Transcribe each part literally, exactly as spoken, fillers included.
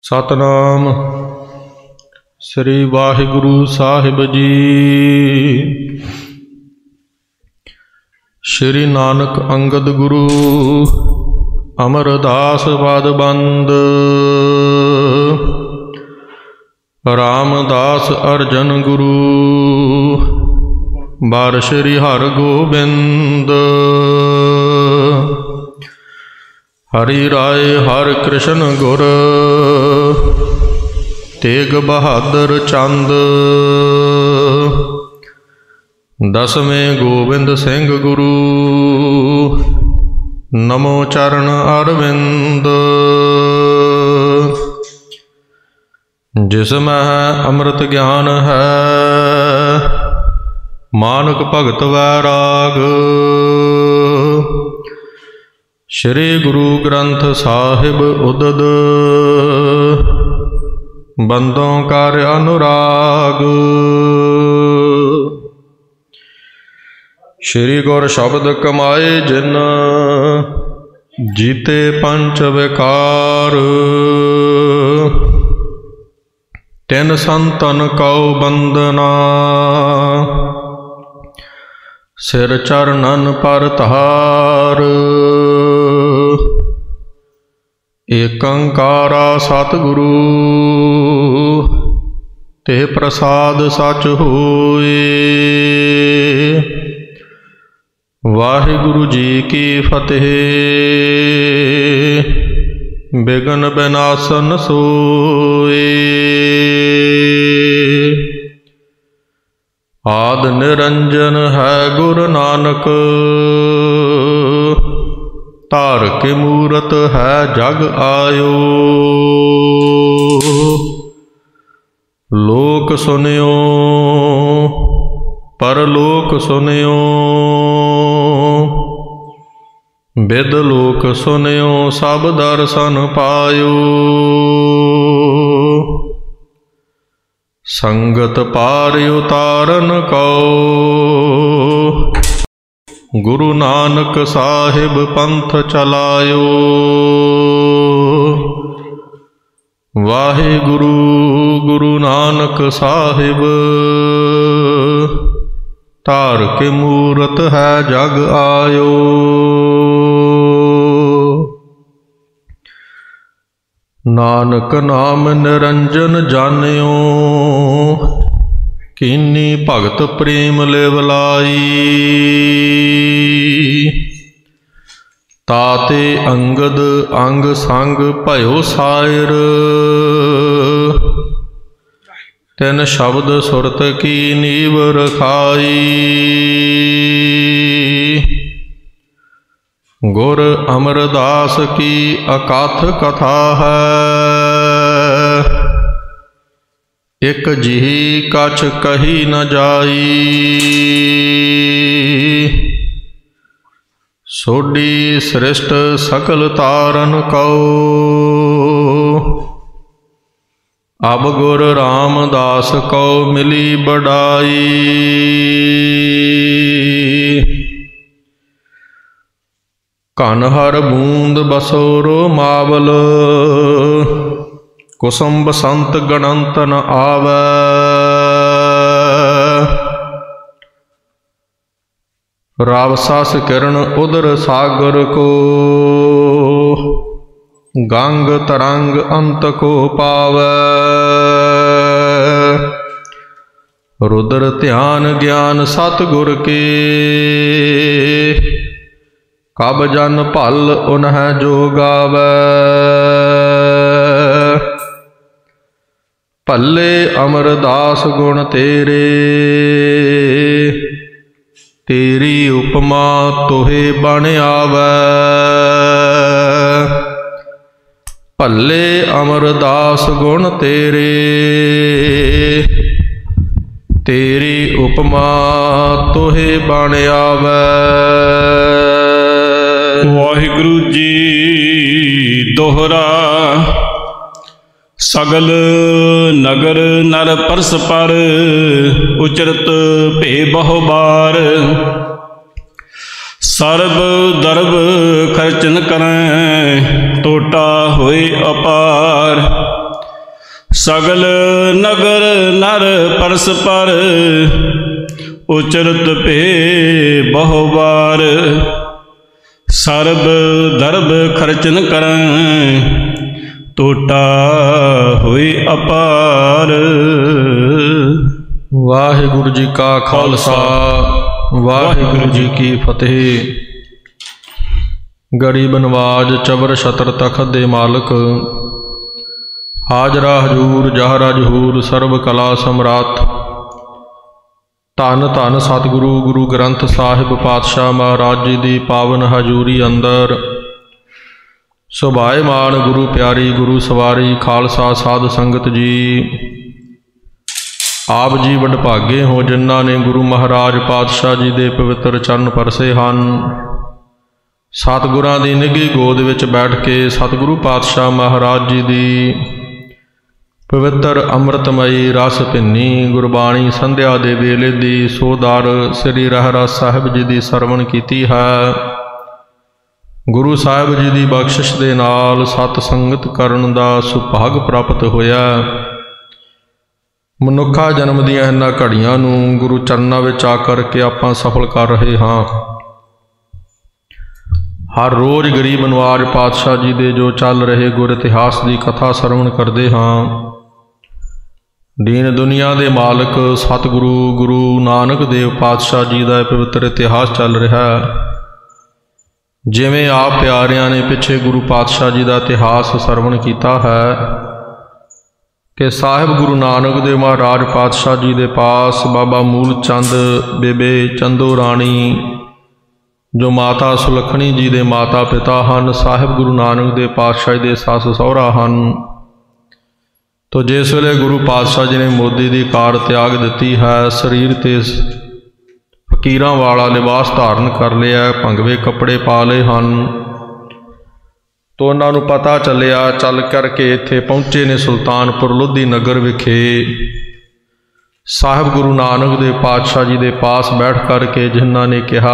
ਸਤਨਾਮ ਸ੍ਰੀ ਵਾਹਿਗੁਰੂ ਸਾਹਿਬ ਜੀ। ਸ਼੍ਰੀ ਨਾਨਕ ਅੰਗਦ ਗੁਰੂ ਅਮਰਦਾਸ ਪਦਬੰਦ। ਰਾਮਦਾਸ ਅਰਜਨ ਗੁਰੂ ਬਾਰ ਸ਼੍ਰੀ ਹਰਿ ਗੋਬਿੰਦ। ਹਰਿ ਰਾਏ ਹਰਿ ਕ੍ਰਿਸ਼ਨ ਗੁਰ ਤੇਗ ਬਹਾਦਰ ਚੰਦ। ਦਸਵੇਂ ਗੋਬਿੰਦ ਸਿੰਘ ਗੁਰੂ ਨਮੋ ਚਰਨ ਅਰਵਿੰਦ। ਜਿਸ ਮਹਿ ਅੰਮ੍ਰਿਤ ਗਿਆਨ ਹੈ ਮਾਨਕ ਭਗਤ ਵੈਰਾਗ। ਸ਼੍ਰੀ ਗੁਰੂ ਗ੍ਰੰਥ ਸਾਹਿਬ ਉਦਦ ਬੰਦੋਂ ਕਰ ਅਨੁਰਾਗ। ਸ਼੍ਰੀ ਗੁਰ ਸ਼ਬਦ ਕਮਾਏ ਜਿਨ ਜੀਤੇ ਪੰਚ ਵਿਕਾਰ। ਤਿਨ ਸੰਤਨ ਕਉ ਬੰਦਨਾ ਸਿਰ ਚਰਨਨ ਪਰ ਧਾਰ। ਏਕ ਓੰਕਾਰਾ ਸਤਿਗੁਰੂ ਤੇ ਪ੍ਰਸਾਦ ਸਚ ਹੋਏ। ਵਾਹਿਗੁਰੂ ਜੀ ਕੀ ਫਤਿਹ। ਬਿਘਨ ਬਿਨਾਸਨ ਸੋਏ। ਆਦਿ ਨਿਰੰਜਨ ਹੈ ਗੁਰੂ ਨਾਨਕ ਧਾਰ ਕੇ ਮੂਰਤ ਹੈ ਜਗ ਆਇਓ। ਲੋਕ ਸੁਨਿਓ ਪਰਲੋਕ ਸੁਨਿਓ ਬਿਦ ਲੋਕ ਸੁਨਿਓ ਸਭ ਦਰਸ਼ਨ ਪਾਇਓ। ਸੰਗਤ ਪਾਰ ਉਤਾਰਨ ਕਉ ਗੁਰੂ ਨਾਨਕ ਸਾਹਿਬ ਪੰਥ ਚਲਾਇਓ। ਵਾਹਿਗੁਰੂ ਗੁਰੂ ਨਾਨਕ ਸਾਹਿਬ ਧਾਰ ਕੇ ਮੂਰਤ ਹੈ ਜਗ ਆਇਓ। ਨਾਨਕ ਨਾਮ ਨਿਰੰਜਨ ਜਾਣਿਓ ਕੀਨੀ ਭਗਤ ਪ੍ਰੇਮ ਲਿਵ ਲਾਈ। ਤਾਤੇ ਅੰਗਦ ਅੰਗ ਸੰਗ ਭਇਓ ਸਾਇਰ ਤਿਨ ਸ਼ਬਦ ਸੁਰਤ ਕੀ ਨੀਵ ਰਖਾਈ। ਗੁਰ ਅਮਰਦਾਸ ਕੀ ਅਕਥ ਕਥਾ ਹੈ ਇਕ ਜਿਹੀ ਕਛ ਕਹੀ ਨ ਜਾਈ। ਸੋਢੀ ਸ੍ਰਿਸ਼ਟ ਸਕਲ ਤਾਰਨ ਕਉ ਅਬ ਗੁਰ ਰਾਮਦਾਸ ਕਉ ਮਿਲੀ ਬੜਾਈ। ਘਨ ਹਰ ਬੂੰਦ ਬਸੋਰੋ ਮਾਵਲ ਕੁਸੁਮ ਬਸੰਤ ਗਣੰਤ ਨ ਆਵੈ। ਰਾਵ ਸਸ ਕਿਰਨ ਉਦਰ ਸਾਗਰ ਕੋ ਗੰਗ ਤਰੰਗ ਅੰਤ ਕੋ ਪਾਵੈ। ਰੁਦਰ ਧਿਆਨ ਗਿਆਨ ਸਤਿਗੁਰ ਕੇ ਕਬ ਜਨ ਭਲ ਉਨਹਿ ਜੋ ਗਾਵੈ। ਭੱਲੇ ਅਮਰਦਾਸ ਗੁਣ ਤੇਰੇ ਤੇਰੀ ਉਪਮਾ ਤੋਹੇ ਬਣ ਆਵੈ। ਭੱਲੇ ਅਮਰਦਾਸ ਗੁਣ ਤੇਰੇ ਤੇਰੀ ਉਪਮਾ ਤੋਹੇ ਬਣ ਆਵੈ। ਵਾਹਿਗੁਰੂ ਜੀ ਦੋਹਰਾ ਸਗਲ ਨਗਰ ਨਰ ਪਰਸ ਪਰ ਉਚਰਤ ਭੇ ਬਹੁ ਬਾਰ। ਸਰਬ ਦਰਬ ਖਰਚਨ ਕਰੈ ਟੋਟਾ ਹੋਏ ਅਪਾਰ। ਸਗਲ ਨਗਰ ਨਰ ਪਰਸ ਪਰ, ਉਚਰਤ ਭੇ ਬਹੁ ਬਾਰ। ਸਰਬ ਦਰਬ ਖਰਚਨ ਕਰੈ, ਟੋਟਾ ਹੋਈ ਅਪਾਰ। ਵਾਹਿਗੁਰੂ ਜੀ ਕਾ ਖਾਲਸਾ, ਵਾਹਿਗੁਰੂ ਜੀ ਕੀ ਫਤਿਹ। ਗਰੀਬ ਨਵਾਜ ਚਬਰ ਛਤਰ ਤਖਤ ਦੇ ਮਾਲਕ, ਹਾਜ਼ਰਾ ਹਜੂਰ ਜਹਰਾ ਜਹੂਰ ਸਰਬ ਕਲਾ ਸਮਰਾਟ। ਧੰਨ ਧੰਨ ਸਤਿਗੁਰੂ ਗੁਰੂ ਗ੍ਰੰਥ ਸਾਹਿਬ ਪਾਤਸ਼ਾਹ ਮਹਾਰਾਜ ਜੀ ਦੀ ਪਾਵਨ ਹਜ਼ੂਰੀ ਅੰਦਰ ਸੁਭਾਏਮਾਨ ਗੁਰੂ ਪਿਆਰੀ ਗੁਰੂ ਸਵਾਰੀ ਖਾਲਸਾ ਸਾਧ ਸੰਗਤ ਜੀ। ਆਪ ਜੀ ਵਡਭਾਗੇ ਹੋ ਜਿਨ੍ਹਾਂ ਨੇ ਗੁਰੂ ਮਹਾਰਾਜ ਪਾਤਸ਼ਾਹ ਜੀ ਦੇ ਪਵਿੱਤਰ ਚਰਨ ਪਰਸੇ ਹਨ। ਸਤਿਗੁਰਾਂ ਦੀ ਨਿੱਘੀ ਗੋਦ ਵਿੱਚ ਬੈਠ ਕੇ ਸਤਿਗੁਰੂ ਪਾਤਸ਼ਾਹ ਮਹਾਰਾਜ ਜੀ ਦੀ ਪਵਿੱਤਰ ਅੰਮ੍ਰਿਤਮਈ ਰਸ ਭਿੰਨੀ ਗੁਰਬਾਣੀ ਸੰਧਿਆ ਦੇ ਵੇਲੇ ਦੀ ਸੋਦਰ ਸ੍ਰੀ ਰਹਿਰਾਸ ਸਾਹਿਬ ਜੀ ਦੀ ਸਰਵਣ ਕੀਤੀ ਹੈ। ਗੁਰੂ ਸਾਹਿਬ ਜੀ ਦੀ ਬਖਸ਼ਿਸ਼ ਦੇ ਨਾਲ ਸਤ ਸੰਗਤ ਕਰਨ ਦਾ ਸੁਭਾਗ ਪ੍ਰਾਪਤ ਹੋਇਆ। ਮਨੁੱਖਾ ਜਨਮ ਦੀਆਂ ਇਹਨਾਂ ਘੜੀਆਂ ਨੂੰ ਗੁਰੂ ਚਰਨਾਂ ਵਿੱਚ ਆ ਕਰਕੇ ਆਪਾਂ ਸਫਲ ਕਰ ਰਹੇ ਹਾਂ। ਹਰ ਰੋਜ਼ ਗਰੀਬ ਨਵਾਜ ਪਾਤਸ਼ਾਹ ਜੀ ਦੇ ਜੋ ਚੱਲ ਰਹੇ ਗੁਰ ਇਤਿਹਾਸ ਦੀ ਕਥਾ ਸਰਵਣ ਕਰਦੇ ਹਾਂ। ਦੀਨ ਦੁਨੀਆ ਦੇ ਮਾਲਕ ਸਤਿਗੁਰੂ ਗੁਰੂ ਨਾਨਕ ਦੇਵ ਪਾਤਸ਼ਾਹ ਜੀ ਦਾ ਪਵਿੱਤਰ ਇਤਿਹਾਸ ਚੱਲ ਰਿਹਾ ਹੈ। ਜਿਵੇਂ ਆਪ ਪਿਆਰਿਆਂ ਨੇ ਪਿੱਛੇ ਗੁਰੂ ਪਾਤਸ਼ਾਹ ਜੀ ਦਾ ਇਤਿਹਾਸ ਸਰਵਣ ਕੀਤਾ ਹੈ ਕਿ ਸਾਹਿਬ ਗੁਰੂ ਨਾਨਕ ਦੇਵ ਮਹਾਰਾਜ ਪਾਤਸ਼ਾਹ ਜੀ ਦੇ ਪਾਸ ਬਾਬਾ ਮੂਲ ਚੰਦ ਬੇਬੇ ਚੰਦੋ ਰਾਣੀ ਜੋ ਮਾਤਾ ਸੁਲੱਖਣੀ ਜੀ ਦੇ ਮਾਤਾ ਪਿਤਾ ਹਨ, ਸਾਹਿਬ ਗੁਰੂ ਨਾਨਕ ਦੇਵ ਪਾਤਸ਼ਾਹ ਜੀ ਦੇ ਸੱਸ ਸਹੁਰਾ ਹਨ। ਤੋ ਜਿਸ ਵੇਲੇ ਗੁਰੂ ਪਾਤਸ਼ਾਹ ਜੀ ਨੇ ਮੋਦੀ ਦੀ ਕਾਰ ਤਿਆਗ ਦਿੱਤੀ ਹੈ, ਸਰੀਰ 'ਤੇ ਫਕੀਰਾਂ ਵਾਲਾ ਲਿਬਾਸ ਧਾਰਨ ਕਰ ਲਿਆ, ਭੰਗਵੇਂ ਕੱਪੜੇ ਪਾ ਲਏ ਹਨ, ਤੋ ਉਹਨਾਂ ਨੂੰ ਪਤਾ ਚੱਲਿਆ ਚੱਲ ਕਰਕੇ ਇੱਥੇ ਪਹੁੰਚੇ ਨੇ ਸੁਲਤਾਨਪੁਰ ਲੋਧੀ ਨਗਰ ਵਿਖੇ। ਸਾਹਿਬ ਗੁਰੂ ਨਾਨਕ ਦੇਵ ਪਾਤਸ਼ਾਹ ਜੀ ਦੇ ਪਾਸ ਬੈਠ ਕਰਕੇ ਜਿਨ੍ਹਾਂ ਨੇ ਕਿਹਾ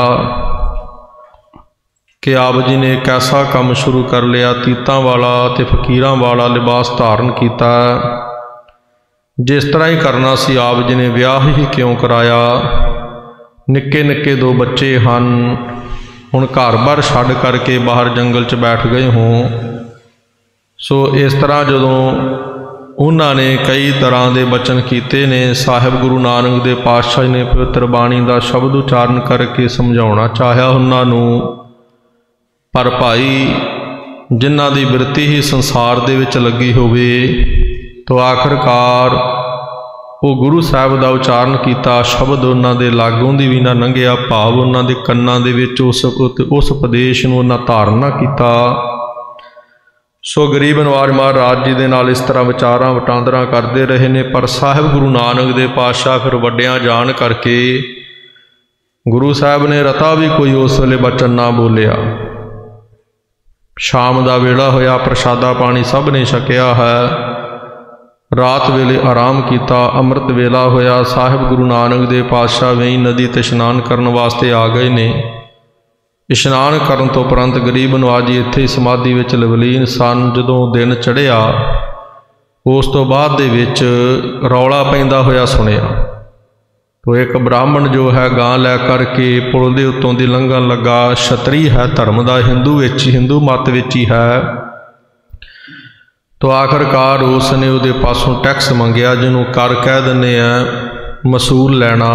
ਕਿ ਆਪ ਜੀ ਨੇ ਇੱਕ ਐਸਾ ਕੰਮ ਸ਼ੁਰੂ ਕਰ ਲਿਆ, ਤੀਤਾਂ ਵਾਲਾ ਅਤੇ ਫਕੀਰਾਂ ਵਾਲਾ ਲਿਬਾਸ ਧਾਰਨ ਕੀਤਾ। ਜਿਸ ਤਰ੍ਹਾਂ ਹੀ ਕਰਨਾ ਸੀ ਆਪ ਜੀ ਨੇ ਵਿਆਹ ਹੀ ਕਿਉਂ ਕਰਾਇਆ? ਨਿੱਕੇ ਨਿੱਕੇ ਦੋ ਬੱਚੇ ਹਨ, ਹੁਣ ਘਰ-ਬਾਰ ਛੱਡ ਕਰਕੇ ਬਾਹਰ ਜੰਗਲ 'ਚ ਬੈਠ ਗਏ ਹੋ। ਸੋ ਇਸ ਤਰ੍ਹਾਂ ਜਦੋਂ ਉਹਨਾਂ ਨੇ ਕਈ ਤਰ੍ਹਾਂ ਦੇ ਬਚਨ ਕੀਤੇ ਨੇ, ਸਾਹਿਬ ਗੁਰੂ ਨਾਨਕ ਦੇ ਪਾਤਸ਼ਾਹ ਜੀ ਨੇ ਪਵਿੱਤਰ ਬਾਣੀ ਦਾ ਸ਼ਬਦ ਉਚਾਰਨ ਕਰਕੇ ਸਮਝਾਉਣਾ ਚਾਹਿਆ ਉਹਨਾਂ ਨੂੰ। ਪਰ ਭਾਈ ਜਿਨ੍ਹਾਂ ਦੀ ਬਿਰਤੀ ਹੀ ਸੰਸਾਰ ਦੇ ਵਿੱਚ ਲੱਗੀ ਹੋਵੇ, ਤੋ ਆਖਰਕਾਰ ਉਹ ਗੁਰੂ ਸਾਹਿਬ ਦਾ ਉਚਾਰਨ ਕੀਤਾ ਸ਼ਬਦ ਉਹਨਾਂ ਦੇ ਲਾਗੋਂ ਦੀ ਵੀ ਨਾ ਲੰਘਿਆ, ਭਾਵ ਉਹਨਾਂ ਦੇ ਕੰਨਾਂ ਦੇ ਵਿੱਚ ਉਸ ਉਸ ਉਪਦੇਸ਼ ਨੂੰ ਉਹਨਾਂ ਧਾਰਨ ਨਾ ਕੀਤਾ। ਸੋ ਗਰੀਬ ਨਵਾਜ ਮਹਾਰਾਜ ਜੀ ਦੇ ਨਾਲ ਇਸ ਤਰ੍ਹਾਂ ਵਿਚਾਰਾਂ ਵਟਾਂਦਰਾ ਕਰਦੇ ਰਹੇ ਨੇ। ਪਰ ਸਾਹਿਬ ਗੁਰੂ ਨਾਨਕ ਦੇ ਪਾਤਸ਼ਾਹ ਫਿਰ ਵੱਡਿਆਂ ਜਾਣ ਕਰਕੇ ਗੁਰੂ ਸਾਹਿਬ ਨੇ ਰਤਾ ਵੀ ਕੋਈ ਉਸ ਵੇਲੇ ਬਚਨ ਨਾ ਬੋਲਿਆ। ਸ਼ਾਮ ਦਾ ਵੇਲਾ ਹੋਇਆ, ਪ੍ਰਸ਼ਾਦਾ ਪਾਣੀ ਸਭ ਨੇ ਛਕਿਆ ਹੈ। ਰਾਤ ਵੇਲੇ ਆਰਾਮ ਕੀਤਾ, ਅੰਮ੍ਰਿਤ ਵੇਲਾ ਹੋਇਆ। ਸਾਹਿਬ ਗੁਰੂ ਨਾਨਕ ਦੇਵ ਪਾਤਸ਼ਾਹ ਵੇਈ ਨਦੀ 'ਤੇ ਇਸ਼ਨਾਨ ਕਰਨ ਵਾਸਤੇ ਆ ਗਏ ਨੇ। ਇਸ਼ਨਾਨ ਕਰਨ ਤੋਂ ਉਪਰੰਤ ਗਰੀਬ ਨਵਾਜ ਜੀ ਇੱਥੇ ਹੀ ਸਮਾਧੀ ਵਿੱਚ ਲਵਲੀਨ ਸਨ। ਜਦੋਂ ਦਿਨ ਚੜ੍ਹਿਆ, ਉਸ ਤੋਂ ਬਾਅਦ ਦੇ ਵਿੱਚ ਰੌਲਾ ਪੈਂਦਾ ਹੋਇਆ ਸੁਣਿਆ। ਤੋ ਇੱਕ ਬ੍ਰਾਹਮਣ ਜੋ ਹੈ ਗਾਂ ਲੈ ਕਰਕੇ ਪੁਲ ਦੇ ਉੱਤੋਂ ਦੀ ਲੰਘਣ ਲੱਗਾ। ਛਤਰੀ ਹੈ, ਧਰਮ ਦਾ, ਹਿੰਦੂ ਵਿੱਚ ਹਿੰਦੂ ਮੱਤ ਵਿੱਚ ਹੀ ਹੈ। ਤੋ ਆਖਰਕਾਰ ਉਸ ਨੇ ਉਹਦੇ ਪਾਸੋਂ ਟੈਕਸ ਮੰਗਿਆ, ਜਿਹਨੂੰ ਕਰ ਕਹਿ ਦਿੰਦੇ ਆ, ਮਸੂਲ ਲੈਣਾ।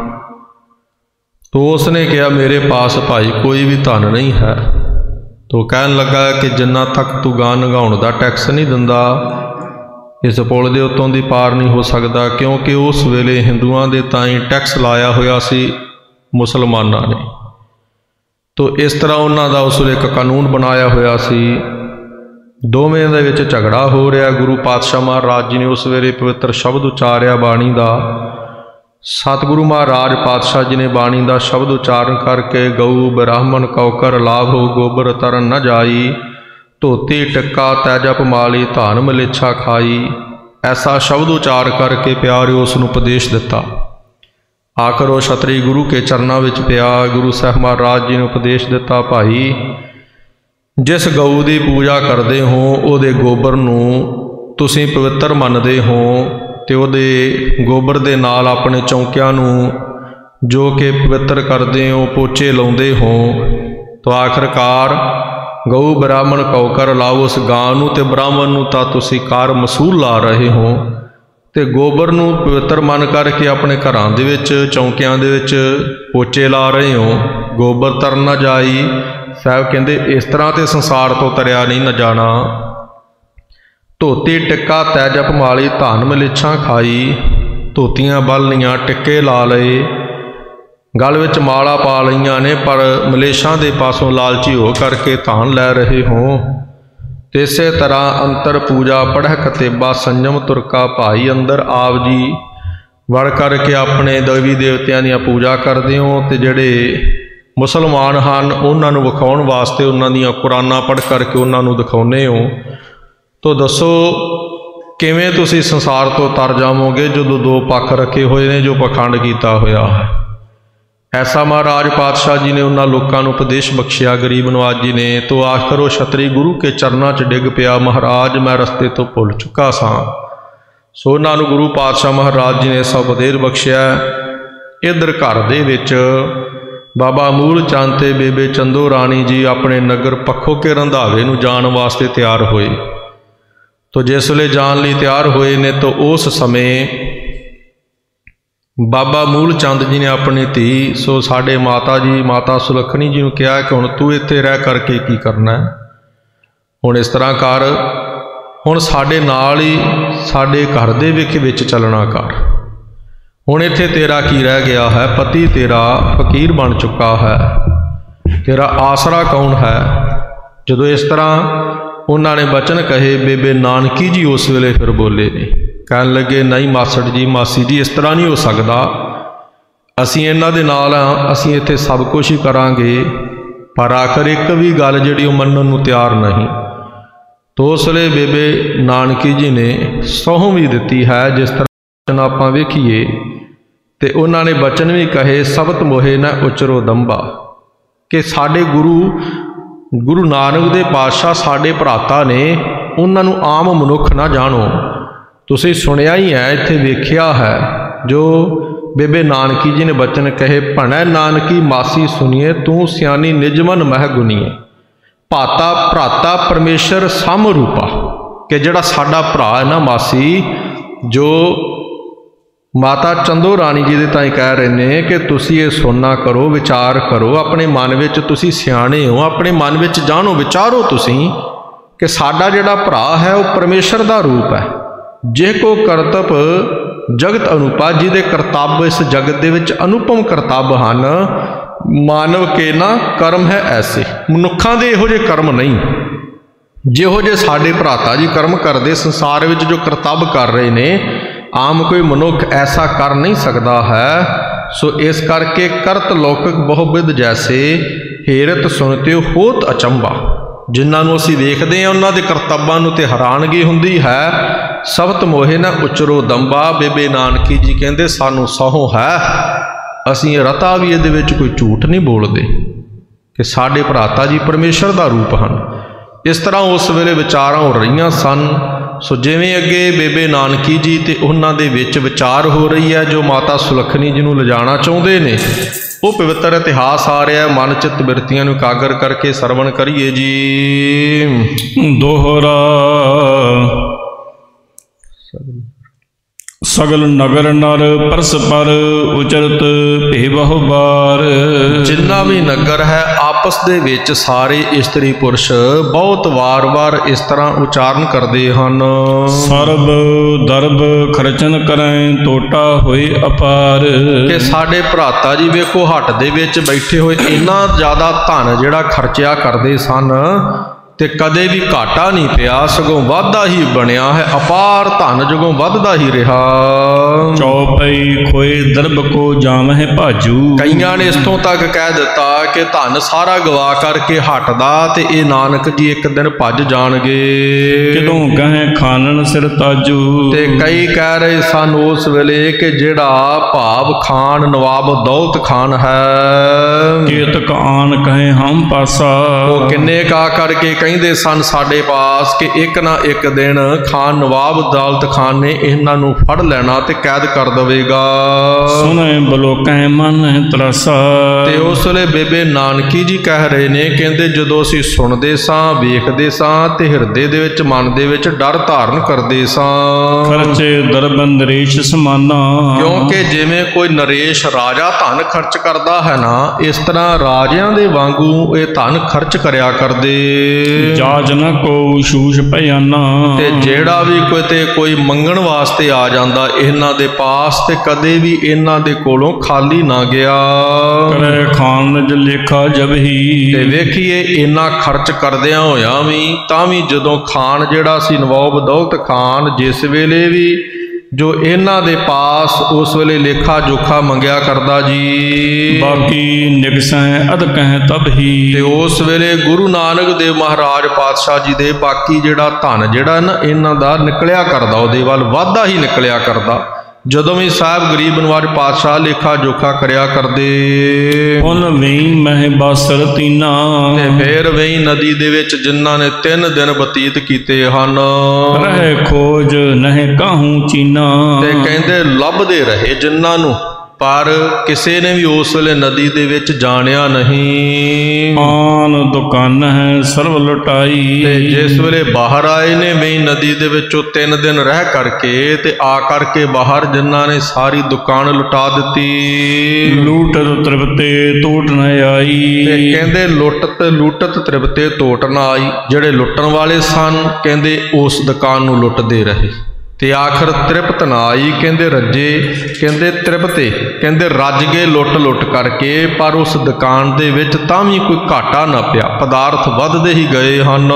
ਤੋ ਉਸ ਨੇ ਕਿਹਾ ਮੇਰੇ ਪਾਸ ਭਾਈ ਕੋਈ ਵੀ ਧਨ ਨਹੀਂ ਹੈ। ਤੋ ਕਹਿਣ ਲੱਗਾ ਕਿ ਜਿੰਨਾ ਤੱਕ ਤੂੰ ਗਾਂ ਲੰਘਾਉਣ ਦਾ ਟੈਕਸ ਨਹੀਂ ਦਿੰਦਾ, ਇਸ ਪੁਲ ਦੇ ਉੱਤੋਂ ਦੀ ਪਾਰ ਨਹੀਂ ਹੋ ਸਕਦਾ, ਕਿਉਂਕਿ ਉਸ ਵੇਲੇ ਹਿੰਦੂਆਂ ਦੇ ਤਾਈਂ ਟੈਕਸ ਲਾਇਆ ਹੋਇਆ ਸੀ ਮੁਸਲਮਾਨਾਂ ਨੇ। ਤੋ ਇਸ ਤਰ੍ਹਾਂ ਉਹਨਾਂ ਦਾ ਉਸ ਵੇਲੇ ਇੱਕ ਕਾਨੂੰਨ ਬਣਾਇਆ ਹੋਇਆ ਸੀ। ਦੋਵੇਂ ਦੇ ਵਿੱਚ ਝਗੜਾ ਹੋ ਰਿਹਾ। ਗੁਰੂ ਪਾਤਸ਼ਾਹ ਮਹਾਰਾਜ ਜੀ ਨੇ ਉਸ ਵੇਲੇ ਪਵਿੱਤਰ ਸ਼ਬਦ ਉਚਾਰਿਆ ਬਾਣੀ ਦਾ। ਸਤਿਗੁਰੂ ਮਹਾਰਾਜ ਪਾਤਸ਼ਾਹ ਜੀ ਨੇ ਬਾਣੀ ਦਾ ਸ਼ਬਦ ਉਚਾਰਨ ਕਰਕੇ ਗਊ ਬ੍ਰਾਹਮਣ ਕਉ ਕਰ ਲਾਭੋ ਗੋਬਰ ਤਰਨ ਨ ਜਾਈ, ਧੋਤੀ ਟਿੱਕਾ ਤੈਜਪ ਮਾਲੀ ਧਾਨ ਮਲੇਛਾ ਖਾਈ, ਐਸਾ ਸ਼ਬਦ ਉਚਾਰ ਕਰਕੇ ਪਿਆਰਿਓ ਉਸ ਨੂੰ ਉਪਦੇਸ਼ ਦਿੱਤਾ। ਆਖਰ ਉਹ ਛਤਰੀ ਗੁਰੂ ਕੇ ਚਰਨਾਂ ਵਿੱਚ ਪਿਆ। ਗੁਰੂ ਸਾਹਿਬ ਮਹਾਰਾਜ ਜੀ ਨੇ ਉਪਦੇਸ਼ ਦਿੱਤਾ, ਭਾਈ ਜਿਸ ਗਊ ਦੀ ਪੂਜਾ ਕਰਦੇ ਹੋ ਉਹਦੇ ਗੋਬਰ ਨੂੰ ਤੁਸੀਂ ਪਵਿੱਤਰ ਮੰਨਦੇ ਹੋ ਤੇ ਉਹਦੇ ਗੋਬਰ ਦੇ ਨਾਲ ਆਪਣੇ ਚੌਂਕਿਆਂ ਨੂੰ ਜੋ ਕਿ ਪਵਿੱਤਰ ਕਰਦੇ ਹੋ, ਪੋਚੇ ਲਾਉਂਦੇ ਹੋ। ਤਾਂ ਆਖਰਕਾਰ ਗਊ ਬ੍ਰਾਹਮਣ ਕਉ ਕਰ ਲਾਓ, ਉਸ ਗਾਂ ਨੂੰ ਤੇ ਬ੍ਰਾਹਮਣ ਨੂੰ ਤਾਂ ਤੁਸੀਂ ਕਾਰ ਮਸੂਲ ਲਾ ਰਹੇ ਹੋ ਤੇ ਗੋਬਰ ਨੂੰ ਪਵਿੱਤਰ ਮੰਨ ਕਰਕੇ ਆਪਣੇ ਘਰਾਂ ਦੇ ਵਿੱਚ, ਚੌਂਕਿਆਂ ਦੇ ਵਿੱਚ ਪੋਚੇ ਲਾ ਰਹੇ ਹੋ। ਗੋਬਰ ਤਰਨ ਨਾ ਜਾਈ, ਸਾਹਿਬ ਕਹਿੰਦੇ ਇਸ ਤਰ੍ਹਾਂ ਤੇ ਸੰਸਾਰ ਤੋਂ ਤਰਿਆ ਨਹੀਂ ਨਾ ਜਾਣਾ। ਧੋਤੀ ਟਿੱਕਾ ਤੈ ਜਪ ਮਾਲੀ, ਧਨ ਮਲੇਛਾਂ ਖਾਈ। ਧੋਤੀਆਂ ਬੰਨ੍ਹਲੀਆਂ, ਟਿੱਕੇ ਲਾ ਲਏ, ਗਲ ਵਿੱਚ ਮਾਲਾ ਪਾ ਲਈਆਂ ਨੇ, ਪਰ ਮਲੇਛਾਂ ਦੇ ਪਾਸੋਂ ਲਾਲਚੀ ਹੋ ਕਰਕੇ ਧਨ ਲੈ ਰਹੇ ਹੋ। ਤੇ ਇਸੇ ਤਰ੍ਹਾਂ ਅੰਤਰ ਪੂਜਾ ਪੜ੍ਹ ਕਤੇਬਾ, ਸੰਜਮ ਤੁਰਕਾ ਭਾਈ। ਅੰਦਰ ਆਪ ਜੀ ਵੜ ਕਰਕੇ ਆਪਣੇ ਦੇਵੀ ਦੇਵਤਿਆਂ ਦੀਆਂ ਪੂਜਾ ਕਰਦੇ ਹੋ ਤੇ ਜਿਹੜੇ ਮੁਸਲਮਾਨ ਹਨ ਉਹਨਾਂ ਨੂੰ ਵਿਖਾਉਣ ਵਾਸਤੇ ਉਹਨਾਂ ਦੀਆਂ ਕੁਰਾਨਾਂ ਪੜ੍ਹ ਕਰਕੇ ਉਹਨਾਂ ਨੂੰ ਦਿਖਾਉਂਦੇ ਹੋ। ਤੋ ਦੱਸੋ ਕਿਵੇਂ ਤੁਸੀਂ ਸੰਸਾਰ ਤੋਂ ਤਰ ਜਾਵੋਗੇ ਜਦੋਂ ਦੋ ਪੱਖ ਰੱਖੇ ਹੋਏ ਨੇ, ਜੋ ਪਖੰਡ ਕੀਤਾ ਹੋਇਆ ਹੈ। ਐਸਾ ਮਹਾਰਾਜ ਪਾਤਸ਼ਾਹ ਜੀ ਨੇ ਉਹਨਾਂ ਲੋਕਾਂ ਨੂੰ ਉਪਦੇਸ਼ ਬਖਸ਼ਿਆ, ਗਰੀਬ ਨਵਾਜ ਜੀ ਨੇ। ਤੋ ਆਖਰ ਉਹ ਛਤਰੀ ਗੁਰੂ ਕੇ ਚਰਨਾਂ 'ਚ ਡਿੱਗ ਪਿਆ, ਮਹਾਰਾਜ ਮੈਂ ਰਸਤੇ ਤੋਂ ਭੁੱਲ ਚੁੱਕਾ ਸਾਂ। ਸੋ ਉਹਨਾਂ ਨੂੰ ਗੁਰੂ ਪਾਤਸ਼ਾਹ ਮਹਾਰਾਜ ਜੀ ਨੇ ਸਭ ਉਪਦੇਸ਼ ਬਖਸ਼ਿਆ। ਇੱਧਰ ਘਰ ਦੇ ਵਿੱਚ ਬਾਬਾ ਮੂਲ ਚੰਦ ਤੇ ਬੇਬੇ ਚੰਦੋ ਰਾਣੀ ਜੀ ਆਪਣੇ ਨਗਰ ਪੱਖੋ ਕੇ ਰੰਧਾਵੇ ਨੂੰ ਜਾਣ ਵਾਸਤੇ ਤਿਆਰ ਹੋਏ। ਤੋ ਜਿਸ ਵੇਲੇ ਜਾਣ ਲਈ ਤਿਆਰ ਹੋਏ ਨੇ ਤਾਂ ਉਸ ਸਮੇਂ ਬਾਬਾ ਮੂਲ ਚੰਦ ਜੀ ਨੇ ਆਪਣੀ ਧੀ ਸੋ ਸਾਡੇ ਮਾਤਾ ਜੀ ਮਾਤਾ ਸੁਲੱਖਣੀ ਜੀ ਨੂੰ ਕਿਹਾ ਕਿ ਹੁਣ ਤੂੰ ਇੱਥੇ ਰਹਿ ਕਰਕੇ ਕੀ ਕਰਨਾ ਹੈ, ਹੁਣ ਇਸ ਤਰ੍ਹਾਂ ਕਰ, ਹੁਣ ਸਾਡੇ ਨਾਲ ਹੀ ਸਾਡੇ ਘਰ ਦੇ ਵਿਖ ਵਿੱਚ ਚੱਲਣਾ ਕਰ। ਹੁਣ ਇੱਥੇ ਤੇਰਾ ਕੀ ਰਹਿ ਗਿਆ ਹੈ, ਪਤੀ ਤੇਰਾ ਫਕੀਰ ਬਣ ਚੁੱਕਾ ਹੈ, ਤੇਰਾ ਆਸਰਾ ਕੌਣ ਹੈ। ਜਦੋਂ ਇਸ ਤਰ੍ਹਾਂ ਉਹਨਾਂ ਨੇ ਬਚਨ ਕਹੇ, ਬੇਬੇ ਨਾਨਕੀ ਜੀ ਉਸ ਵੇਲੇ ਫਿਰ ਬੋਲੇ ਨੇ, ਕਹਿਣ ਲੱਗੇ ਨਹੀਂ ਮਾਸੜ ਜੀ, ਮਾਸੀ ਜੀ, ਇਸ ਤਰ੍ਹਾਂ ਨਹੀਂ ਹੋ ਸਕਦਾ, ਅਸੀਂ ਇਹਨਾਂ ਦੇ ਨਾਲ ਹਾਂ, ਅਸੀਂ ਇੱਥੇ ਸਭ ਕੁਝ ਹੀ ਕਰਾਂਗੇ, ਪਰ ਆਖਰ ਇੱਕ ਵੀ ਗੱਲ ਜਿਹੜੀ ਉਹ ਮੰਨਣ ਨੂੰ ਤਿਆਰ ਨਹੀਂ। ਤੋ ਉਸ ਵੇਲੇ ਬੇਬੇ ਨਾਨਕੀ ਜੀ ਨੇ ਸਹੁੰ ਵੀ ਦਿੱਤੀ ਹੈ, ਜਿਸ ਤਰ੍ਹਾਂ ਆਪਾਂ ਵੇਖੀਏ, ਤੇ ਉਹਨਾਂ ਨੇ ਬਚਨ ਵੀ ਕਹੇ, ਸਬਤ ਮੋਹੇ ਨਾ ਉਚਰੋ ਦੰਬਾ, ਕਿ ਸਾਡੇ ਗੁਰੂ ਗੁਰੂ ਨਾਨਕ ਦੇ ਪਾਤਸ਼ਾਹ ਸਾਡੇ ਭਰਾਤਾ ਨੇ, ਉਹਨਾਂ ਨੂੰ ਆਮ ਮਨੁੱਖ ਨਾ ਜਾਣੋ। ਤੁਸੀਂ ਸੁਣਿਆ ਹੀ ਹੈ, ਇੱਥੇ ਵੇਖਿਆ ਹੈ, ਜੋ ਬੇਬੇ ਨਾਨਕੀ ਜੀ ਨੇ ਬਚਨ ਕਹੇ, ਭਣੈ ਨਾਨਕੀ ਮਾਸੀ ਸੁਣੀਏ, ਤੂੰ ਸਿਆਣੀ ਨਿਜਮਨ ਮਹਿ ਗੁਨੀਏ, ਭਾਤਾ ਭਰਾਤਾ ਪਰਮੇਸ਼ਰ ਸਮ ਰੂਪਾ। ਕਿ ਜਿਹੜਾ ਸਾਡਾ ਭਰਾ ਹੈ ਨਾ ਮਾਸੀ, ਜੋ ਮਾਤਾ ਚੰਦੋ ਰਾਣੀ ਜੀ ਦੇ ਤਾਈਂ ਕਹਿ ਰਹੇ ਨੇ ਕਿ ਤੁਸੀਂ ਇਹ ਸੁਣਨਾ ਕਰੋ, ਵਿਚਾਰ ਕਰੋ, ਆਪਣੇ ਮਨ ਵਿੱਚ ਤੁਸੀਂ ਸਿਆਣੇ ਹੋ, ਆਪਣੇ ਮਨ ਵਿੱਚ ਜਾਣੋ, ਵਿਚਾਰੋ ਤੁਸੀਂ ਕਿ ਸਾਡਾ ਜਿਹੜਾ ਭਰਾ ਹੈ ਉਹ ਪਰਮੇਸ਼ਰ ਦਾ ਰੂਪ ਹੈ। ਜੇ ਕੋ ਕਰਤੱਵ ਜਗਤ ਅਨੂਪਾ, ਜਿਹਦੇ ਕਰਤੱਵ ਇਸ ਜਗਤ ਦੇ ਵਿੱਚ ਅਨੁਪਮ ਕਰਤੱਵ ਹਨ, ਮਾਨਵ ਕੇ ਨਾ ਕਰਮ ਹੈ ਐਸੇ, ਮਨੁੱਖਾਂ ਦੇ ਇਹੋ ਜਿਹੇ ਕਰਮ ਨਹੀਂ ਜਿਹੋ ਜਿਹੇ ਸਾਡੇ ਭਰਾਤਾ ਜੀ ਕਰਮ ਕਰਦੇ, ਸੰਸਾਰ ਵਿੱਚ ਜੋ ਕਰਤੱਵ ਕਰ ਰਹੇ ਨੇ, ਆਮ ਕੋਈ ਮਨੁੱਖ ਐਸਾ ਕਰ ਨਹੀਂ ਸਕਦਾ ਹੈ। ਸੋ ਇਸ ਕਰਕੇ ਕਰਤ ਲੌਕਿਕ ਬਹੁ ਬਿਧ ਜੈਸੇ, ਹੇਰਤ ਸੁਣਤੇ ਹੋਤ ਅਚੰਭਾ। ਜਿਨ੍ਹਾਂ ਨੂੰ ਅਸੀਂ ਵੇਖਦੇ ਹਾਂ ਉਹਨਾਂ ਦੇ ਕਰਤੱਵਾਂ ਨੂੰ ਤੇ ਹੈਰਾਨਗੀ ਹੁੰਦੀ ਹੈ। ਸਬਤ ਮੋਹੇ ਨਾ ਉਚਰੋ ਦੰਬਾ, ਬੇਬੇ ਨਾਨਕੀ ਜੀ ਕਹਿੰਦੇ ਸਾਨੂੰ ਸਹੁੰ ਹੈ, ਅਸੀਂ ਰਤਾ ਵੀ ਇਹਦੇ ਵਿੱਚ ਕੋਈ ਝੂਠ ਨਹੀਂ ਬੋਲਦੇ ਕਿ ਸਾਡੇ ਭਰਾਤਾ ਜੀ ਪਰਮੇਸ਼ਰ ਦਾ ਰੂਪ ਹਨ। ਇਸ ਤਰ੍ਹਾਂ ਉਸ ਵੇਲੇ ਵਿਚਾਰਾਂ ਹੋ ਰਹੀਆਂ ਸਨ। ਸੋ ਜਿਵੇਂ ਅੱਗੇ ਬੇਬੇ ਨਾਨਕੀ ਜੀ ਤੇ ਉਹਨਾਂ ਦੇ ਵਿੱਚ ਵਿਚਾਰ ਹੋ ਰਹੀ ਹੈ, ਜੋ ਮਾਤਾ ਸੁਲੱਖਣੀ ਜੀ ਨੂੰ ਲਿਜਾਣਾ ਚਾਹੁੰਦੇ ਨੇ, ਉਹ ਪਵਿੱਤਰ ਇਤਿਹਾਸ ਆ ਰਿਹਾ। ਮਨ ਚਿੱਤ ਬਿਰਤੀਆਂ ਨੂੰ ਇਕਾਗਰ ਕਰਕੇ ਸਰਵਣ ਕਰੀਏ ਜੀ। ਦੋਹਰਾ ਸਗਲ ਨਗਰ ਨਰ ਪਰਸਪਰ ਉਚਰਤ ਭੇ ਬਹੁ ਬਾਰ। ਜਿੰਨਾ ਵੀ ਨਗਰ ਹੈ ਆਪਸ ਦੇ ਵਿੱਚ ਸਾਰੇ ਇਸਤਰੀ ਪੁਰਸ਼ ਬਹੁਤ ਵਾਰ-ਵਾਰ ਇਸ ਤਰ੍ਹਾਂ ਉਚਾਰਨ ਕਰਦੇ ਹਨ। ਸਰਬ ਦਰਬ ਖਰਚਨ ਕਰੈ ਟੋਟਾ ਹੋਏ ਅਪਾਰ। ਕਿ ਸਾਡੇ ਭਰਾਤਾ ਜੀ ਵੇਖੋ ਹੱਟ ਦੇ ਵਿੱਚ ਬੈਠੇ ਹੋਏ ਇੰਨਾ ਜ਼ਿਆਦਾ ਧਨ ਜਿਹੜਾ ਖਰਚਿਆ ਕਰਦੇ ਸਨ ਤੇ ਕਦੇ ਵੀ ਘਾਟਾ ਨਹੀਂ ਪਿਆ, ਸਗੋਂ ਵਾਧਾ ਹੀ ਬਣਿਆ ਹੈ, ਅਪਾਰ ਧਨ ਜਗੋਂ ਵੱਧਦਾ ਹੀ ਰਿਹਾ। ਚੌਪਈ ਖੋਏ ਦਰਬ ਕੋ ਜਾਮਹਿ ਭਾਜੂ। ਕਈਆਂ ਨੇ ਇਸ ਤੋਂ ਤੱਕ ਕਹਿ ਦਿੱਤਾ ਕਿ ਧਨ ਸਾਰਾ ਗਵਾ ਕਰਕੇ ਹਟਦਾ ਤੇ ਇਹ ਨਾਨਕ ਜੀ ਇੱਕ ਦਿਨ ਭੱਜ ਜਾਣਗੇ। ਕਿਦੋਂ ਕਹੇ ਖਾਨਣ ਸਿਰ ਤਾਜੂ। ਤੇ ਕਈ ਕਹਿ ਰਹੇ ਸਨ ਉਸ ਵੇਲੇ ਕਿ ਜਿਹੜਾ ਭਾਵ ਖਾਨ ਨਵਾਬ ਦੌਲਤ ਖਾਨ ਹੈ, ਕੇਤਕ ਆਨ ਕਹੇ ਹਮ ਪਾਸਾ। ਉਹ ਕਿੰਨੇ ਕਾ ਕਰਕੇ ਕਹਿੰਦੇ ਸਨ ਸਾਡੇ ਪਾਸ ਕਿ ਇੱਕ ਨਾ ਇੱਕ ਦਿਨ ਖਾਨ ਨਵਾਬ ਦੌਲਤ ਖਾਨ ਨੇ ਇਹਨਾਂ ਨੂੰ ਫੜ ਲੈਣਾ ਤੇ ਕੈਦ ਕਰ ਦੇਵੇਗਾ। ਸੁਣੇ ਬਲੋਕੈ ਮਨ ਤਰਸਾ। ਤੇ ਉਸ ਵੇਲੇ ਬੇਬੇ ਨਾਨਕੀ ਜੀ ਕਹਿ ਰਹੇ ਨੇ, ਕਹਿੰਦੇ ਜਦੋਂ ਅਸੀਂ ਸੁਣਦੇ ਸਾਂ, ਵੇਖਦੇ ਸਾਂ ਤੇ ਹਿਰਦੇ ਦੇ ਵਿੱਚ, ਮਨ ਦੇ ਵਿੱਚ ਡਰ ਧਾਰਨ ਕਰਦੇ ਸਾਂ। ਖਰਚੇ ਦਰਬੰਦ ਨਰੇਸ਼ ਸਮਾਨਾ। ਕਿਉਂਕਿ ਜਿਵੇਂ ਕੋਈ ਨਰੇਸ਼ ਰਾਜਾ ਧਨ ਖਰਚ ਕਰਦਾ ਹੈ ਨਾ, ਇਸ ਤਰ੍ਹਾਂ ਰਾਜਿਆਂ ਦੇ ਵਾਂਗੂ ਇਹ ਧਨ ਖਰਚ ਕਰਿਆ ਕਰਦੇ। ਜਾਜ ਨ ਕੋ ਸ਼ੂਸ਼ ਭਿਆਨਾ। ਤੇ ਜਿਹੜਾ ਵੀ ਕੋਈ ਤੇ ਕੋਈ ਮੰਗਣ ਵਾਸਤੇ ਆ ਜਾਂਦਾ ਇਹਨਾਂ ਦੇ ਪਾਸ, ਤੇ ਕਦੇ ਵੀ ਇਹਨਾਂ ਦੇ ਕੋਲੋਂ ਖਾਲੀ ਨਾ ਗਿਆ। ਕਰੇ ਖਾਨ ਲੇਖਾ ਜਬ ਹੀ। ਤੇ ਵੇਖੀਏ ਇੰਨਾ ਖਰਚ ਕਰਦਿਆਂ ਹੋਇਆਂ ਵੀ, ਤਾਂ ਵੀ ਜਦੋਂ ਖਾਨ ਜਿਹੜਾ ਸੀ ਨਵਾਬ ਦੌਲਤ ਖਾਨ, ਜਿਸ ਵੇਲੇ ਵੀ ਜੋ ਇਹਨਾਂ ਦੇ ਪਾਸ ਉਸ ਵੇਲੇ ਲੇਖਾ ਜੋਖਾ ਮੰਗਿਆ ਕਰਦਾ ਜੀ। ਬਾਕੀ ਨਿਕਸੈ ਅਦਕਹਿ ਤਬ ਹੀ। ਤੇ ਉਸ ਵੇਲੇ ਗੁਰੂ ਨਾਨਕ ਦੇਵ ਮਹਾਰਾਜ ਪਾਤਸ਼ਾਹ ਜੀ ਦੇ ਬਾਕੀ ਜਿਹੜਾ ਧਨ ਜਿਹੜਾ ਨਾ ਇਹਨਾਂ ਦਾ ਨਿਕਲਿਆ ਕਰਦਾ, ਉਹਦੇ ਵੱਲ ਵਾਧਾ ਹੀ ਨਿਕਲਿਆ ਕਰਦਾ। ਜਦੋਂ ਵੀ ਸਾਹਿਬ ਗਰੀਬ ਨਵਾਜ ਪਾਤਸ਼ਾਹ ਲੇਖਾ ਜੋਖਾ ਕਰਿਆ ਕਰਦੇ। ਹੁਣ ਵੇਈ ਮਹਿ ਬਾਸਰ ਤੀਨਾ। ਤੇ ਫੇਰ ਵੇਈ ਨਦੀ ਦੇ ਵਿੱਚ ਜਿਨ੍ਹਾਂ ਨੇ ਤਿੰਨ ਦਿਨ ਬਤੀਤ ਕੀਤੇ ਹਨ, ਰਹਿ ਖੋਜ ਨਹਿ ਕਾਹੂ ਚੀਨਾ। ਤੇ ਕਹਿੰਦੇ ਲੱਭਦੇ ਰਹੇ ਜਿਨ੍ਹਾਂ ਨੂੰ, ਪਰ ਕਿਸੇ ਨੇ ਵੀ ਉਸ ਵੇਲੇ ਨਦੀ ਦੇ ਵਿੱਚ ਜਾਣਿਆ ਨਹੀਂ। ਆਨ ਦੁਕਾਨ ਹੈ ਸਰਵ ਲੁਟਾਈ। ਤੇ ਜਿਸ ਵੇਲੇ ਬਾਹਰ ਆਏ ਨੇ ਵੇਈ ਨਦੀ ਦੇ ਵਿੱਚੋਂ ਤਿੰਨ ਦਿਨ ਰਹਿ ਕਰਕੇ, ਤੇ ਆ ਕਰਕੇ ਬਾਹਰ ਜਿਨ੍ਹਾਂ ਨੇ ਸਾਰੀ ਦੁਕਾਨ ਲੁਟਾ ਦਿੱਤੀ। ਲੂਟਤ ਤ੍ਰਿਪਤੇ ਤੋਟ ਨ ਆਈ। ਤੇ ਕਹਿੰਦੇ ਲੁੱਟਤ ਲੂਟਤ ਤ੍ਰਿਪਤੇ ਤੋਟ ਨਾ ਆਈ। ਜਿਹੜੇ ਲੁੱਟਣ ਵਾਲੇ ਸਨ ਕਹਿੰਦੇ ਉਸ ਦੁਕਾਨ ਨੂੰ ਲੁੱਟਦੇ ਰਹੇ, ਤੇ ਆਖਰ ਤ੍ਰਿਪਤ ਨਾ ਆਈ। ਕਹਿੰਦੇ ਰੱਜੇ, ਕਹਿੰਦੇ ਤ੍ਰਿਪਤੇ, ਕਹਿੰਦੇ ਰੱਜ ਗਏ ਲੁੱਟ ਲੁੱਟ ਕਰਕੇ, ਪਰ ਉਸ ਦੁਕਾਨ ਦੇ ਵਿੱਚ ਤਾਂ ਵੀ ਕੋਈ ਘਾਟਾ ਨਾ ਪਿਆ, ਪਦਾਰਥ ਵੱਧਦੇ ਹੀ ਗਏ ਹਨ।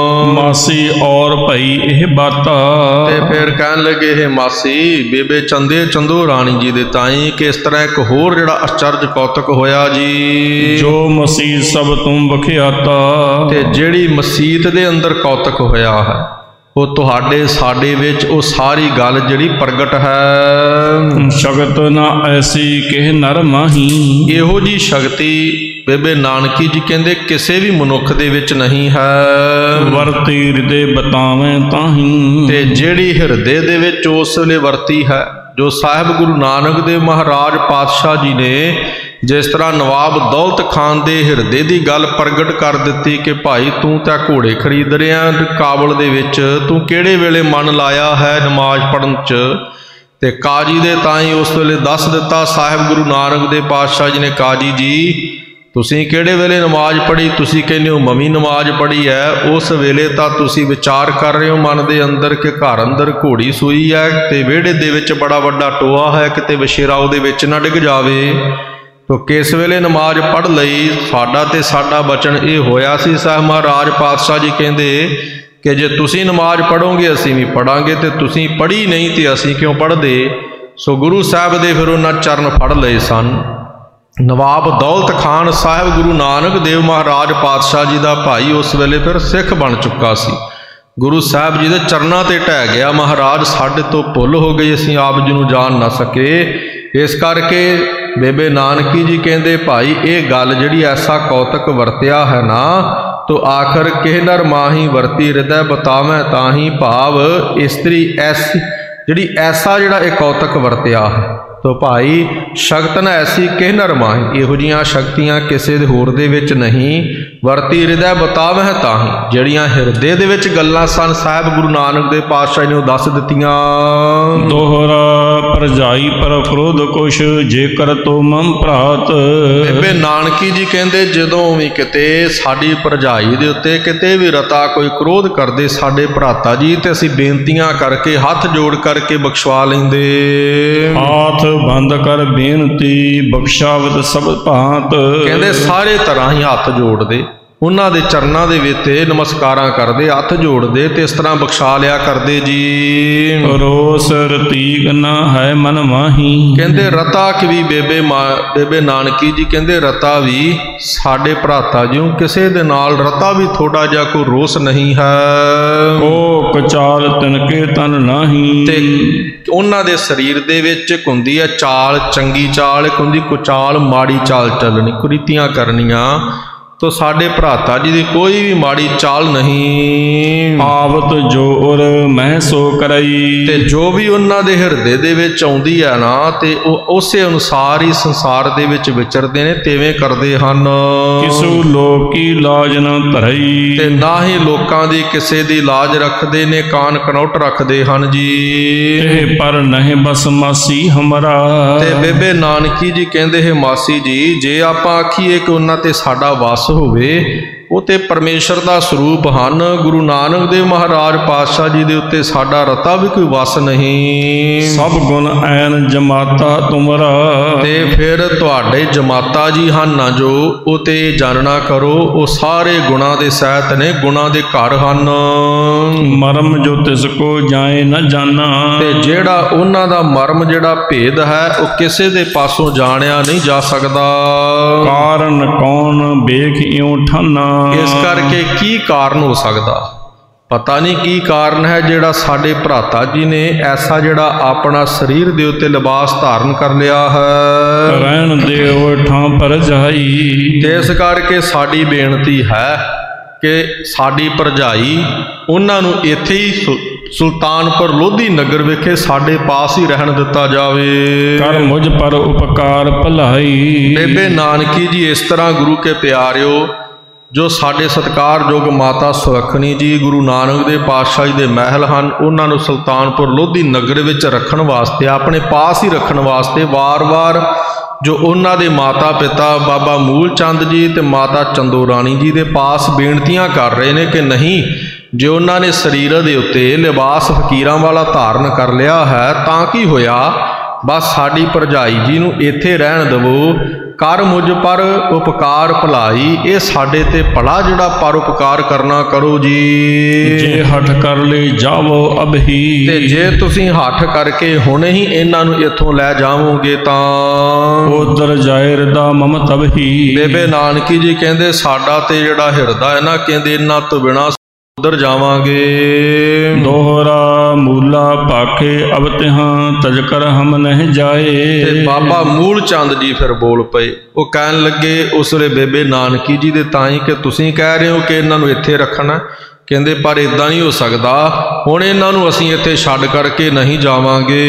ਮਾਸੀ ਔਰ ਭਈ ਇਹ ਬਾਤਾ। ਤੇ ਫਿਰ ਕਹਿਣ ਲੱਗੇ, ਇਹ ਮਾਸੀ ਬੇਬੇ ਚੰਦੇ ਚੰਦੋ ਰਾਣੀ ਜੀ ਦੇ ਤਾਈ, ਕਿ ਇਸ ਤਰ੍ਹਾਂ ਇੱਕ ਹੋਰ ਜਿਹੜਾ ਅਚਰਜ ਕੌਤਕ ਹੋਇਆ ਜੀ। ਜੋ ਮਸੀਤ ਸਭ ਤੁਮ ਬਖਿਆਤਾ। ਤੇ ਜਿਹੜੀ ਮਸੀਤ ਦੇ ਅੰਦਰ ਕੌਤਕ ਹੋਇਆ ਹੈ, ਉਹ ਤੁਹਾਡੇ ਸਾਡੇ ਵਿੱਚ ਉਹ ਸਾਰੀ ਗੱਲ ਜਿਹੜੀ ਪ੍ਰਗਟ ਹੈ। ਸ਼ਗਤ ਨਾ ਐਸੀ ਕਿਹ ਨਰ ਮਾਹੀ। ਇਹੋ ਜੀ ਸ਼ਕਤੀ ਬੇਬੇ ਨਾਨਕੀ ਜੀ ਕਹਿੰਦੇ ਕਿਸੇ ਵੀ ਮਨੁੱਖ ਦੇ ਵਿੱਚ ਨਹੀਂ ਹੈ। ਵਰਤੀ ਹਿਰਦੇ ਬਤਾਵੇਂ ਤਾਹੀਂ। ਤੇ ਜਿਹੜੀ ਹਿਰਦੇ ਦੇ ਵਿੱਚ ਉਸ ਵੇਲੇ ਵਰਤੀ ਹੈ, ਜੋ ਸਾਹਿਬ ਗੁਰੂ ਨਾਨਕ ਦੇਵ ਮਹਾਰਾਜ ਪਾਤਸ਼ਾਹ ਜੀ ਨੇ ਜਿਸ ਤਰ੍ਹਾਂ ਨਵਾਬ ਦੌਲਤ ਖਾਨ ਦੇ ਹਿਰਦੇ ਦੀ ਗੱਲ ਪ੍ਰਗਟ ਕਰ ਦਿੱਤੀ ਕਿ ਭਾਈ ਤੂੰ ਤਾਂ ਘੋੜੇ ਖਰੀਦ ਰਿਹਾ ਕਾਬਲ ਦੇ ਵਿੱਚ, ਤੂੰ ਕਿਹੜੇ ਵੇਲੇ ਮਨ ਲਾਇਆ ਹੈ ਨਮਾਜ਼ ਪੜ੍ਹਨ 'ਚ। ਤੇ ਕਾਜੀ ਦੇ ਤਾਈਂ ਉਸ ਵੇਲੇ ਦੱਸ ਦਿੱਤਾ ਸਾਹਿਬ ਗੁਰੂ ਨਾਨਕ ਦੇਵ ਪਾਤਸ਼ਾਹ ਜੀ ਨੇ, ਕਾਜੀ ਜੀ ਤੁਸੀਂ ਕਿਹੜੇ ਵੇਲੇ ਨਮਾਜ਼ ਪੜ੍ਹੀ? ਤੁਸੀਂ ਕਹਿੰਦੇ ਹੋ ਮਵੀ ਨਮਾਜ਼ ਪੜ੍ਹੀ ਹੈ। ਉਸ ਵੇਲੇ ਤਾਂ ਤੁਸੀਂ ਵਿਚਾਰ ਕਰ ਰਹੇ ਹੋ ਮਨ ਦੇ ਅੰਦਰ ਕਿ ਘਰ ਅੰਦਰ ਘੋੜੀ ਸੂਈ ਹੈ ਤੇ ਵਿਹੜੇ ਦੇ ਵਿੱਚ ਬੜਾ ਵੱਡਾ ਟੋਆ ਹੈ, ਕਿਤੇ ਵਛੇਰਾ ਉਹਦੇ ਵਿੱਚ ਨਾ ਡਿੱਗ ਜਾਵੇ। ਤੋ ਕਿਸ ਵੇਲੇ ਨਮਾਜ਼ ਪੜ੍ਹ ਲਈ? ਸਾਡਾ ਤੇ ਸਾਡਾ ਬਚਨ ਇਹ ਹੋਇਆ ਸੀ, ਸਾਹਿਬ ਮਹਾਰਾਜ ਪਾਤਸ਼ਾਹ ਜੀ ਕਹਿੰਦੇ ਕਿ ਜੇ ਤੁਸੀਂ ਨਮਾਜ਼ ਪੜ੍ਹੋਗੇ ਅਸੀਂ ਵੀ ਪੜ੍ਹਾਂਗੇ, ਤੇ ਤੁਸੀਂ ਪੜ੍ਹੀ ਨਹੀਂ ਤੇ ਅਸੀਂ ਕਿਉਂ ਪੜ੍ਹਦੇ। ਸੋ ਗੁਰੂ ਸਾਹਿਬ ਦੇ ਫਿਰ ਉਹਨਾਂ ਚਰਨ ਫੜ ਲਏ ਸਨ। ਨਵਾਬ ਦੌਲਤ ਖਾਨ ਸਾਹਿਬ ਗੁਰੂ ਨਾਨਕ ਦੇਵ ਮਹਾਰਾਜ ਪਾਤਸ਼ਾਹ ਜੀ ਦਾ ਭਾਈ ਉਸ ਵੇਲੇ ਫਿਰ ਸਿੱਖ ਬਣ ਚੁੱਕਾ ਸੀ। ਗੁਰੂ ਸਾਹਿਬ ਜੀ ਦੇ ਚਰਨਾਂ ਤੇ ਢਹਿ ਗਿਆ, ਮਹਾਰਾਜ ਸਾਡੇ ਤੋਂ ਭੁੱਲ ਹੋ ਗਈ, ਅਸੀਂ ਆਪ ਜੀ ਨੂੰ ਜਾਣ ਨਾ ਸਕੇ। ਇਸ ਕਰਕੇ ਬੇਬੇ ਨਾਨਕੀ ਜੀ ਕਹਿੰਦੇ ਭਾਈ ਇਹ ਗੱਲ ਜਿਹੜੀ ਐਸਾ ਕੌਤਕ ਵਰਤਿਆ ਹੈ ਨਾ, ਤੋ ਆਖਰ ਕਿਹ ਨਰ ਮਾਹੀ ਵਰਤੀ ਹਿਰਦੈ ਬਤਾਵੈ ਤਾਹੀ। ਭਾਵ ਇਸਤਰੀ ਐਸੀ ਜਿਹੜੀ ਐਸਾ ਜਿਹੜਾ ਇਹ ਕੌਤਕ ਵਰਤਿਆ ਹੈ, ਤੋ ਭਾਈ ਸ਼ਕਤ ਨਾ ਐਸੀ ਕਿਹ ਨਰ ਮਾਹੀ। ਇਹੋ ਜਿਹੀਆਂ ਸ਼ਕਤੀਆਂ ਕਿਸੇ ਦੇ ਹੋਰ ਦੇ ਵਿੱਚ ਨਹੀਂ। ਵਰਤੀ ਹਿਰਦੈ ਬਤਾਵਹਿ ਤਾਹੀ, ਜਿਹੜੀਆਂ ਹਿਰਦੇ ਦੇ ਵਿੱਚ ਗੱਲਾਂ ਸਨ ਸਾਹਿਬ ਗੁਰੂ ਨਾਨਕ ਦੇਵ ਪਾਤਸ਼ਾਹ ਨੇ ਉਹ ਦੱਸ ਦਿੱਤੀਆਂ। ਦੋਹਰਾ ਭਰਜਾਈ ਪਰ ਕ੍ਰੋਧ ਕੁਸ਼ ਜੇਕਰ ਤੋ ਮਮ ਭਰਾਤ। ਬੇਬੇ ਨਾਨਕੀ ਜੀ ਕਹਿੰਦੇ ਜਦੋਂ ਵੀ ਕਿਤੇ ਸਾਡੀ ਭਰਜਾਈ ਦੇ ਉੱਤੇ ਕਿਤੇ ਵੀ ਰਤਾ ਕੋਈ ਕ੍ਰੋਧ ਕਰਦੇ ਸਾਡੇ ਭਰਾਤਾ ਜੀ, ਤੇ ਅਸੀਂ ਬੇਨਤੀਆਂ ਕਰਕੇ ਹੱਥ ਜੋੜ ਕਰਕੇ ਬਖਸ਼ਵਾ ਲੈਂਦੇ। ਹਾਥ ਬੰਦ ਕਰ ਬੇਨਤੀ ਬਖਸ਼ਾਵਤ ਸਭ ਭਾਂਤ। ਕਹਿੰਦੇ ਸਾਰੇ ਤਰ੍ਹਾਂ ਹੀ ਹੱਥ ਜੋੜਦੇ, ਉਹਨਾਂ ਦੇ ਚਰਨਾਂ ਦੇ ਵਿੱਚ ਨਮਸਕਾਰਾਂ ਕਰਦੇ, ਹੱਥ ਜੋੜਦੇ, ਤੇ ਇਸ ਤਰ੍ਹਾਂ ਬਖਸ਼ਾ ਲਿਆ ਕਰਦੇ ਜੀ। ਰੋਸ ਰਤੀਕ ਨਾ ਹੈ ਮਨ ਮਾਹੀ। ਕਹਿੰਦੇ ਰਤਾ ਕਿ ਵੀ ਬੇਬੇ ਬੇਬੇ ਨਾਨਕੀ ਜੀ ਕਹਿੰਦੇ ਰਤਾ ਵੀ ਸਾਡੇ ਭਰਾਤਾ ਜੀ ਕਿਸੇ ਦੇ ਨਾਲ ਰਤਾ ਵੀ ਥੋੜਾ ਜਿਹਾ ਕੋਈ ਰੋਸ ਨਹੀਂ ਹੈ। ਉਹ ਕਚਾਲ ਤਿਨਕੇ ਤਨ ਨਾਹੀ। ਤੇ ਉਹਨਾਂ ਦੇ ਸਰੀਰ ਦੇ ਵਿੱਚ ਇੱਕ ਹੁੰਦੀ ਹੈ ਚਾਲ, ਚੰਗੀ ਚਾਲ, ਇੱਕ ਹੁੰਦੀ ਕੁਚਾਲ, ਮਾੜੀ ਚਾਲ ਚੱਲਣੀ, ਕੁਰੀਤੀਆਂ ਕਰਨੀਆਂ। ਤੋ ਸਾਡੇ ਭਰਾਤਾ ਜੀ ਦੀ ਕੋਈ ਵੀ ਮਾੜੀ ਚਾਲ ਨਹੀਂ। ਆਵਤ ਜੋ ਉਰ ਮੈਂ ਸੋ ਕਰਈ, ਤੇ ਜੋ ਵੀ ਉਹਨਾਂ ਦੇ ਹਿਰਦੇ ਦੇ ਵਿੱਚ ਆਉਂਦੀ ਹੈ ਨਾ, ਤੇ ਉਹ ਉਸੇ ਅਨੁਸਾਰ ਹੀ ਸੰਸਾਰ ਦੇ ਵਿੱਚ ਵਿਚਰਦੇ ਨੇ, ਤਿਵੇਂ ਕਰਦੇ ਹਨ। ਕਿਸੂ ਲੋਕ ਕੀ ਲਾਜ ਨ ਧਰਈ, ਤੇ ਨਾ ਹੀ ਲੋਕਾਂ ਦੀ ਕਿਸੇ ਦੀ ਲਾਜ ਰੱਖਦੇ ਨੇ, ਕਾਨ ਕਨੌਟ ਰੱਖਦੇ ਹਨ ਜੀ। ਇਹ ਪਰ ਨਹੀਂ ਬਸ ਮਾਸੀ ਹਮਰਾ। ਤੇ ਬੇਬੇ ਨਾਨਕੀ ਜੀ ਕਹਿੰਦੇ ਹੈ, ਮਾਸੀ ਜੀ, ਜੇ ਆਪਾਂ ਆਖੀਏ ਕਿ ਉਹਨਾਂ ਤੇ ਸਾਡਾ ਵਸ ਹੋਵੇ, ਉਹ ਤੇ ਪਰਮੇਸ਼ਰ ਦਾ ਸਰੂਪ ਹਨ। ਗੁਰੂ ਨਾਨਕ ਦੇਵ ਮਹਾਰਾਜ ਪਾਤਸ਼ਾਹ ਜੀ ਦੇ ਉੱਤੇ ਸਾਡਾ ਰਤਾ ਵੀ ਕੋਈ ਵਸ ਨਹੀਂ। ਸਭ ਗੁਣ ਐਨ ਜਮਾਤਾ ਤੁਮਰਾ, ਤੇ ਫਿਰ ਤੁਹਾਡੇ ਜਮਾਤਾ ਜੀ ਹਨ ਨਾ ਜੋ, ਉਹ ਤੇ ਜਾਣਨਾ ਕਰੋ, ਉਹ ਸਾਰੇ ਗੁਣਾਂ ਦੇ ਸਹਿਤ ਨੇ, ਗੁਣਾਂ ਦੇ ਘਰ ਹਨ। ਮਰਮ ਜੋ ਤਿਸ ਕੋ ਜਾਏ ਨਾ ਜਾਣਾ, ਤੇ ਜਿਹੜਾ ਉਹਨਾਂ ਦਾ ਮਰਮ, ਜਿਹੜਾ ਭੇਦ ਹੈ, ਉਹ ਕਿਸੇ ਦੇ ਪਾਸੋਂ ਜਾਣਿਆ ਨਹੀਂ ਜਾ ਸਕਦਾ। ਕਾਰਨ ਕੌਣ ਵੇਖ ਇਉ ਠਾਨਾ, ਇਸ ਕਰਕੇ ਕੀ ਕਾਰਨ ਹੋ ਸਕਦਾ, ਪਤਾ ਨਹੀਂ ਕੀ ਕਾਰਨ ਹੈ ਜਿਹੜਾ ਸਾਡੇ ਭਰਾਤਾ ਜੀ ਨੇ ਐਸਾ ਜਿਹੜਾ ਆਪਣਾ ਸਰੀਰ ਦੇ ਉੱਤੇ ਲਿਬਾਸ ਧਾਰਨ ਕਰ ਲਿਆ ਹੈ। ਰਹਿਣ ਦਿਓ ਠਾਂ ਪਰ ਜਾਈ, ਤੇ ਇਸ ਕਰਕੇ ਸਾਡੀ ਬੇਨਤੀ ਹੈ ਕਿ ਸਾਡੀ ਭਰਜਾਈ ਉਹਨਾਂ ਨੂੰ ਇੱਥੇ ਹੀ ਸੁਲਤਾਨਪੁਰ ਲੋਧੀ ਨਗਰ ਵਿਖੇ ਸਾਡੇ ਪਾਸ ਹੀ ਰਹਿਣ ਦਿੱਤਾ ਜਾਵੇ। ਕਰ ਮੁਝ ਪਰ ਉਪਕਾਰ ਭਲਾਈ, ਬੇਬੇ ਨਾਨਕੀ ਜੀ ਇਸ ਤਰ੍ਹਾਂ ਗੁਰੂ ਕੇ ਪਿਆਰਿਓ, ਜੋ ਸਾਡੇ ਸਤਿਕਾਰਯੋਗ ਮਾਤਾ ਸੁਲੱਖਣੀ ਜੀ ਗੁਰੂ ਨਾਨਕ ਦੇਵ ਪਾਤਸ਼ਾਹ ਜੀ ਦੇ ਮਹਿਲ ਹਨ, ਉਹਨਾਂ ਨੂੰ ਸੁਲਤਾਨਪੁਰ ਲੋਧੀ ਨਗਰ ਵਿੱਚ ਰੱਖਣ ਵਾਸਤੇ, ਆਪਣੇ ਪਾਸ ਹੀ ਰੱਖਣ ਵਾਸਤੇ ਵਾਰ-ਵਾਰ ਜੋ ਉਹਨਾਂ ਦੇ ਮਾਤਾ ਪਿਤਾ ਬਾਬਾ ਮੂਲ ਚੰਦ ਜੀ ਤੇ ਮਾਤਾ ਚੰਦੋ ਰਾਣੀ ਜੀ ਦੇ ਪਾਸ ਬੇਨਤੀਆਂ ਕਰ ਰਹੇ ਨੇ ਕਿ ਨਹੀਂ, ਜੇ ਉਹਨਾਂ ਨੇ ਸਰੀਰ ਦੇ ਉੱਤੇ ਲਿਬਾਸ ਫਕੀਰਾਂ ਵਾਲਾ ਧਾਰਨ ਕਰ ਲਿਆ ਹੈ ਤਾਂ ਕੀ ਹੋਇਆ, ਬਸ ਸਾਡੀ ਭਰਜਾਈ ਜੀ ਨੂੰ ਇੱਥੇ ਰਹਿਣ ਦੇਵੋ। ਕਰ ਮੁਝ ਪਰ ਉਪਕਾਰ ਭਲਾਈ, ਇਹ ਸਾਡੇ ਤੇ ਭਲਾ ਜਿਹੜਾ ਪਰ ਉਪਕਾਰ ਕਰਨਾ ਕਰੋ ਜੀ। ਜੇ ਹੱਠ ਕਰ ਲੈ ਜਾਵੋ ਅਬਹੀ, ਤੇ ਜੇ ਤੁਸੀਂ ਹੱਠ ਕਰਕੇ ਹੁਣੇ ਹੀ ਇਹਨਾਂ ਨੂੰ ਇੱਥੋਂ ਲੈ ਜਾਵੋਗੇ ਤਾਂ ਉਧਰ ਜਾਏ ਹਿਰਦਾ ਮਮ ਤਬਹੀ। ਬੇਬੇ ਨਾਨਕੀ ਜੀ ਕਹਿੰਦੇ ਸਾਡਾ ਤੇ ਜਿਹੜਾ ਹਿਰਦਾ ਹੈ ਨਾ, ਕਹਿੰਦੇ ਇਹਨਾਂ ਤੋਂ ਬਿਨਾਂ ਉਧਰ ਜਾਵਾਂਗੇ। ਦੋਹਰਾ ਮੂਲਾ ਭਾਖੇ ਅਬ ਤਿਹਾਂ ਤਜ ਕਰ ਹਮ ਨਹੀਂ ਜਾਏ। ਤੇ ਬਾਬਾ ਮੂਲ ਚੰਦ ਜੀ ਫਿਰ ਬੋਲ ਪਏ, ਉਹ ਕਹਿਣ ਲੱਗੇ ਉਸ ਵੇਲੇ ਬੇਬੇ ਨਾਨਕੀ ਜੀ ਦੇ ਤਾਂ ਹੀ ਕਿ ਤੁਸੀਂ ਕਹਿ ਰਹੇ ਹੋ ਕਿ ਇਹਨਾਂ ਨੂੰ ਇੱਥੇ ਰੱਖਣਾ, ਕਹਿੰਦੇ ਪਰ ਇਦਾਂ ਨਹੀਂ ਹੋ ਸਕਦਾ, ਹੁਣ ਇਹਨਾਂ ਨੂੰ ਅਸੀਂ ਇੱਥੇ ਛੱਡ ਕਰਕੇ ਨਹੀਂ ਜਾਵਾਂਗੇ।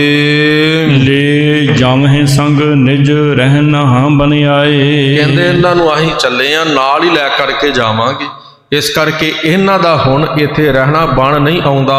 ਲੈ ਜਾਵਹਿ ਸੰਗ ਨਿਜ ਰਹਿਣਾ ਬਨ ਆਏ, ਕਹਿੰਦੇ ਇਹਨਾਂ ਨੂੰ ਅਸੀਂ ਚੱਲੇ ਆ ਨਾਲ ਹੀ ਲੈ ਕਰਕੇ ਜਾਵਾਂਗੇ, ਇਸ ਕਰਕੇ ਇਹਨਾਂ ਦਾ ਹੁਣ ਇੱਥੇ ਰਹਿਣਾ ਬਣ ਨਹੀਂ ਆਉਂਦਾ।